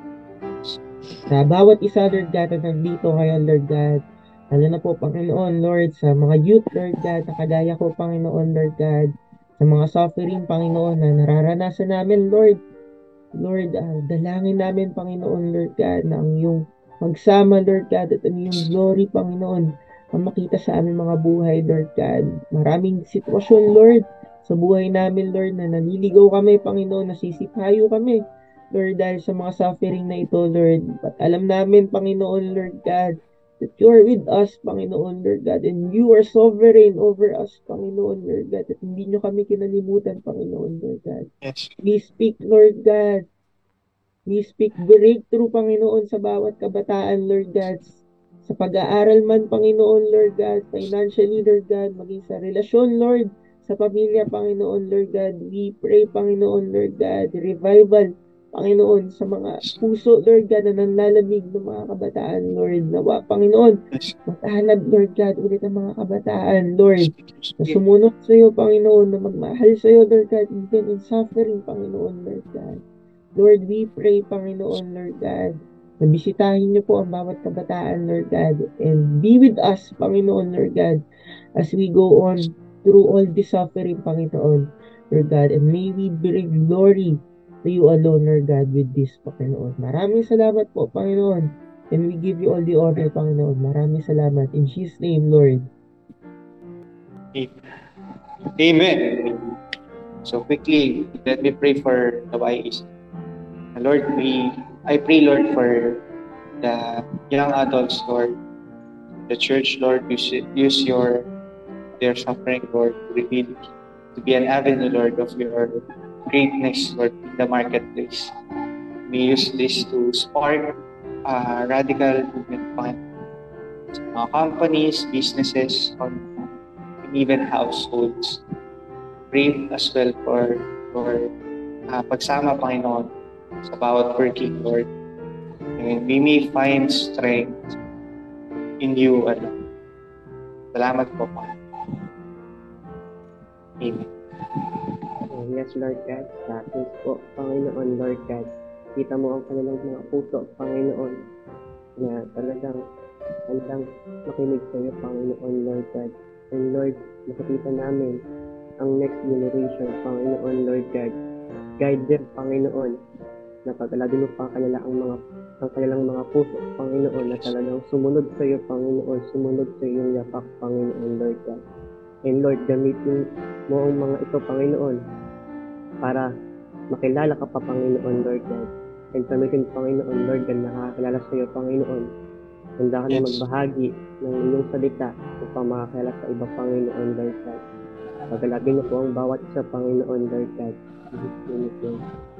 sa bawat isa, Lord God, na nandito ngayon, Lord God. Lalo na po, Panginoon, Lord, sa mga youth, Lord God, na kagaya ko, Panginoon, Lord God, sa mga suffering, Panginoon, na nararanasan namin, Lord. Lord, dalangin namin, Panginoon, Lord God, na ang iyong magsama, Lord God, at ang iyong glory, Panginoon, ang makita sa aming mga buhay, Lord God. Maraming sitwasyon, Lord, sa buhay namin, Lord, na naliligaw kami, Panginoon, nasisipayo kami, Lord, dahil sa mga suffering na ito, Lord. But alam namin, Panginoon, Lord God, that you are with us, Panginoon, Lord God, and you are sovereign over us, Panginoon, Lord God, at hindi nyo kami kinalimutan, Panginoon, Lord God. Yes. We speak, Lord God. We speak breakthrough, Panginoon, sa bawat kabataan, Lord God. Sa pag-aaral man, Panginoon, Lord God, financially, Lord God, maging sa relasyon, Lord, sa pamilya, Panginoon, Lord God. We pray, Panginoon, Lord God, revival, Panginoon, sa mga puso, Lord God, na nanlalamig ng mga kabataan, Lord. Nawa, Panginoon, Yes. matalab, Lord God, ulit ang mga kabataan, Lord, na sumunod sa iyo, Panginoon, na magmahal sa iyo, Lord God, even in suffering, Panginoon, Lord God. Lord, we pray, Panginoon, Lord God, na bisitahin niyo po ang bawat kabataan, Lord God, and be with us, Panginoon, Lord God, as we go on through all this suffering, Panginoon, Lord God, and may we bring glory to you alone, Lord God, with this, Panginoon. Maraming salamat po, Panginoon, and we give you all the honor, Panginoon. Maraming salamat. In Jesus' name, Lord. Amen. So quickly, let me pray for the YEC. Lord, I pray, Lord, for the young adults, Lord, the church, Lord, use their suffering, Lord, to be an avenue, Lord, of your greatness, Lord, in the marketplace. We use this to spark radical movement on companies, businesses, and even households. Pray as well for pagsama, Panginoon, sa bawat working, Lord. And we may find strength in you alone. Salamat po, Panginoon. Amen. Yes, Lord God, sa atin po, Panginoon, Lord God, kita mo ang kanilang mga puso, Panginoon, na talagang handang makinig sa iyo, Panginoon, Lord God. And Lord, nakikita namin ang next generation, Panginoon, Lord God. Guide them, Panginoon, na pagkaladin mo pa ang kanilang mga puso, Panginoon, na talagang sumunod sa iyo, Panginoon, sumunod sa iyong yapak, Panginoon, Lord God. And Lord, gamitin mo ang mga ito, Panginoon, para makilala ka pa, Panginoon, Lord God. And gamitin, Panginoon, Lord God, na nakakilala sa iyo, Panginoon. Handa ka na Yes. magbahagi ng iyong salita upang makakilala sa iba, Panginoon, Lord God. Pagalagin mo po ang bawat isa, Panginoon, Lord God. In Jesus' name.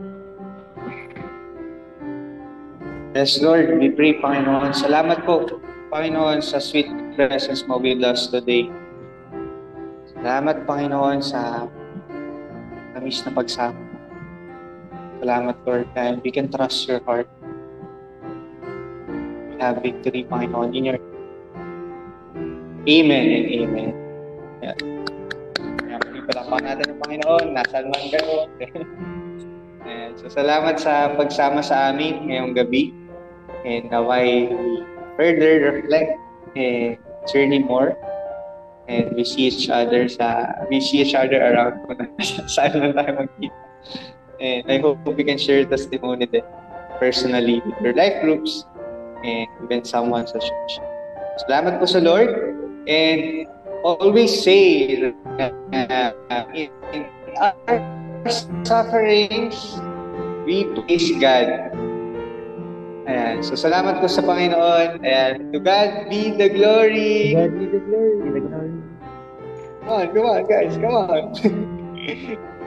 Yes, Lord, we pray, Panginoon. Salamat po, Panginoon, sa sweet presence mo with us today. Salamat, Panginoon, sa tamis na pagsama. Salamat, Lord, and we can trust your heart. We have victory, Panginoon, in your Amen and Amen. Yan. Yan, palakpakan natin ng Panginoon. Nasaan man kayo. Ayan. So, salamat sa pagsama sa amin ngayong gabi. And naway we further reflect and journey more. And we see each other around kung saan lang tayo magkita. And I hope we can share testimony din personally with your life groups and even someone sa church. Salamat po sa Lord, and always say in our sufferings, we praise God. Ayan. So salamat po sa Panginoon. Ayan. To God be the glory. God be the glory. Be the glory. Come on, guys. Come on.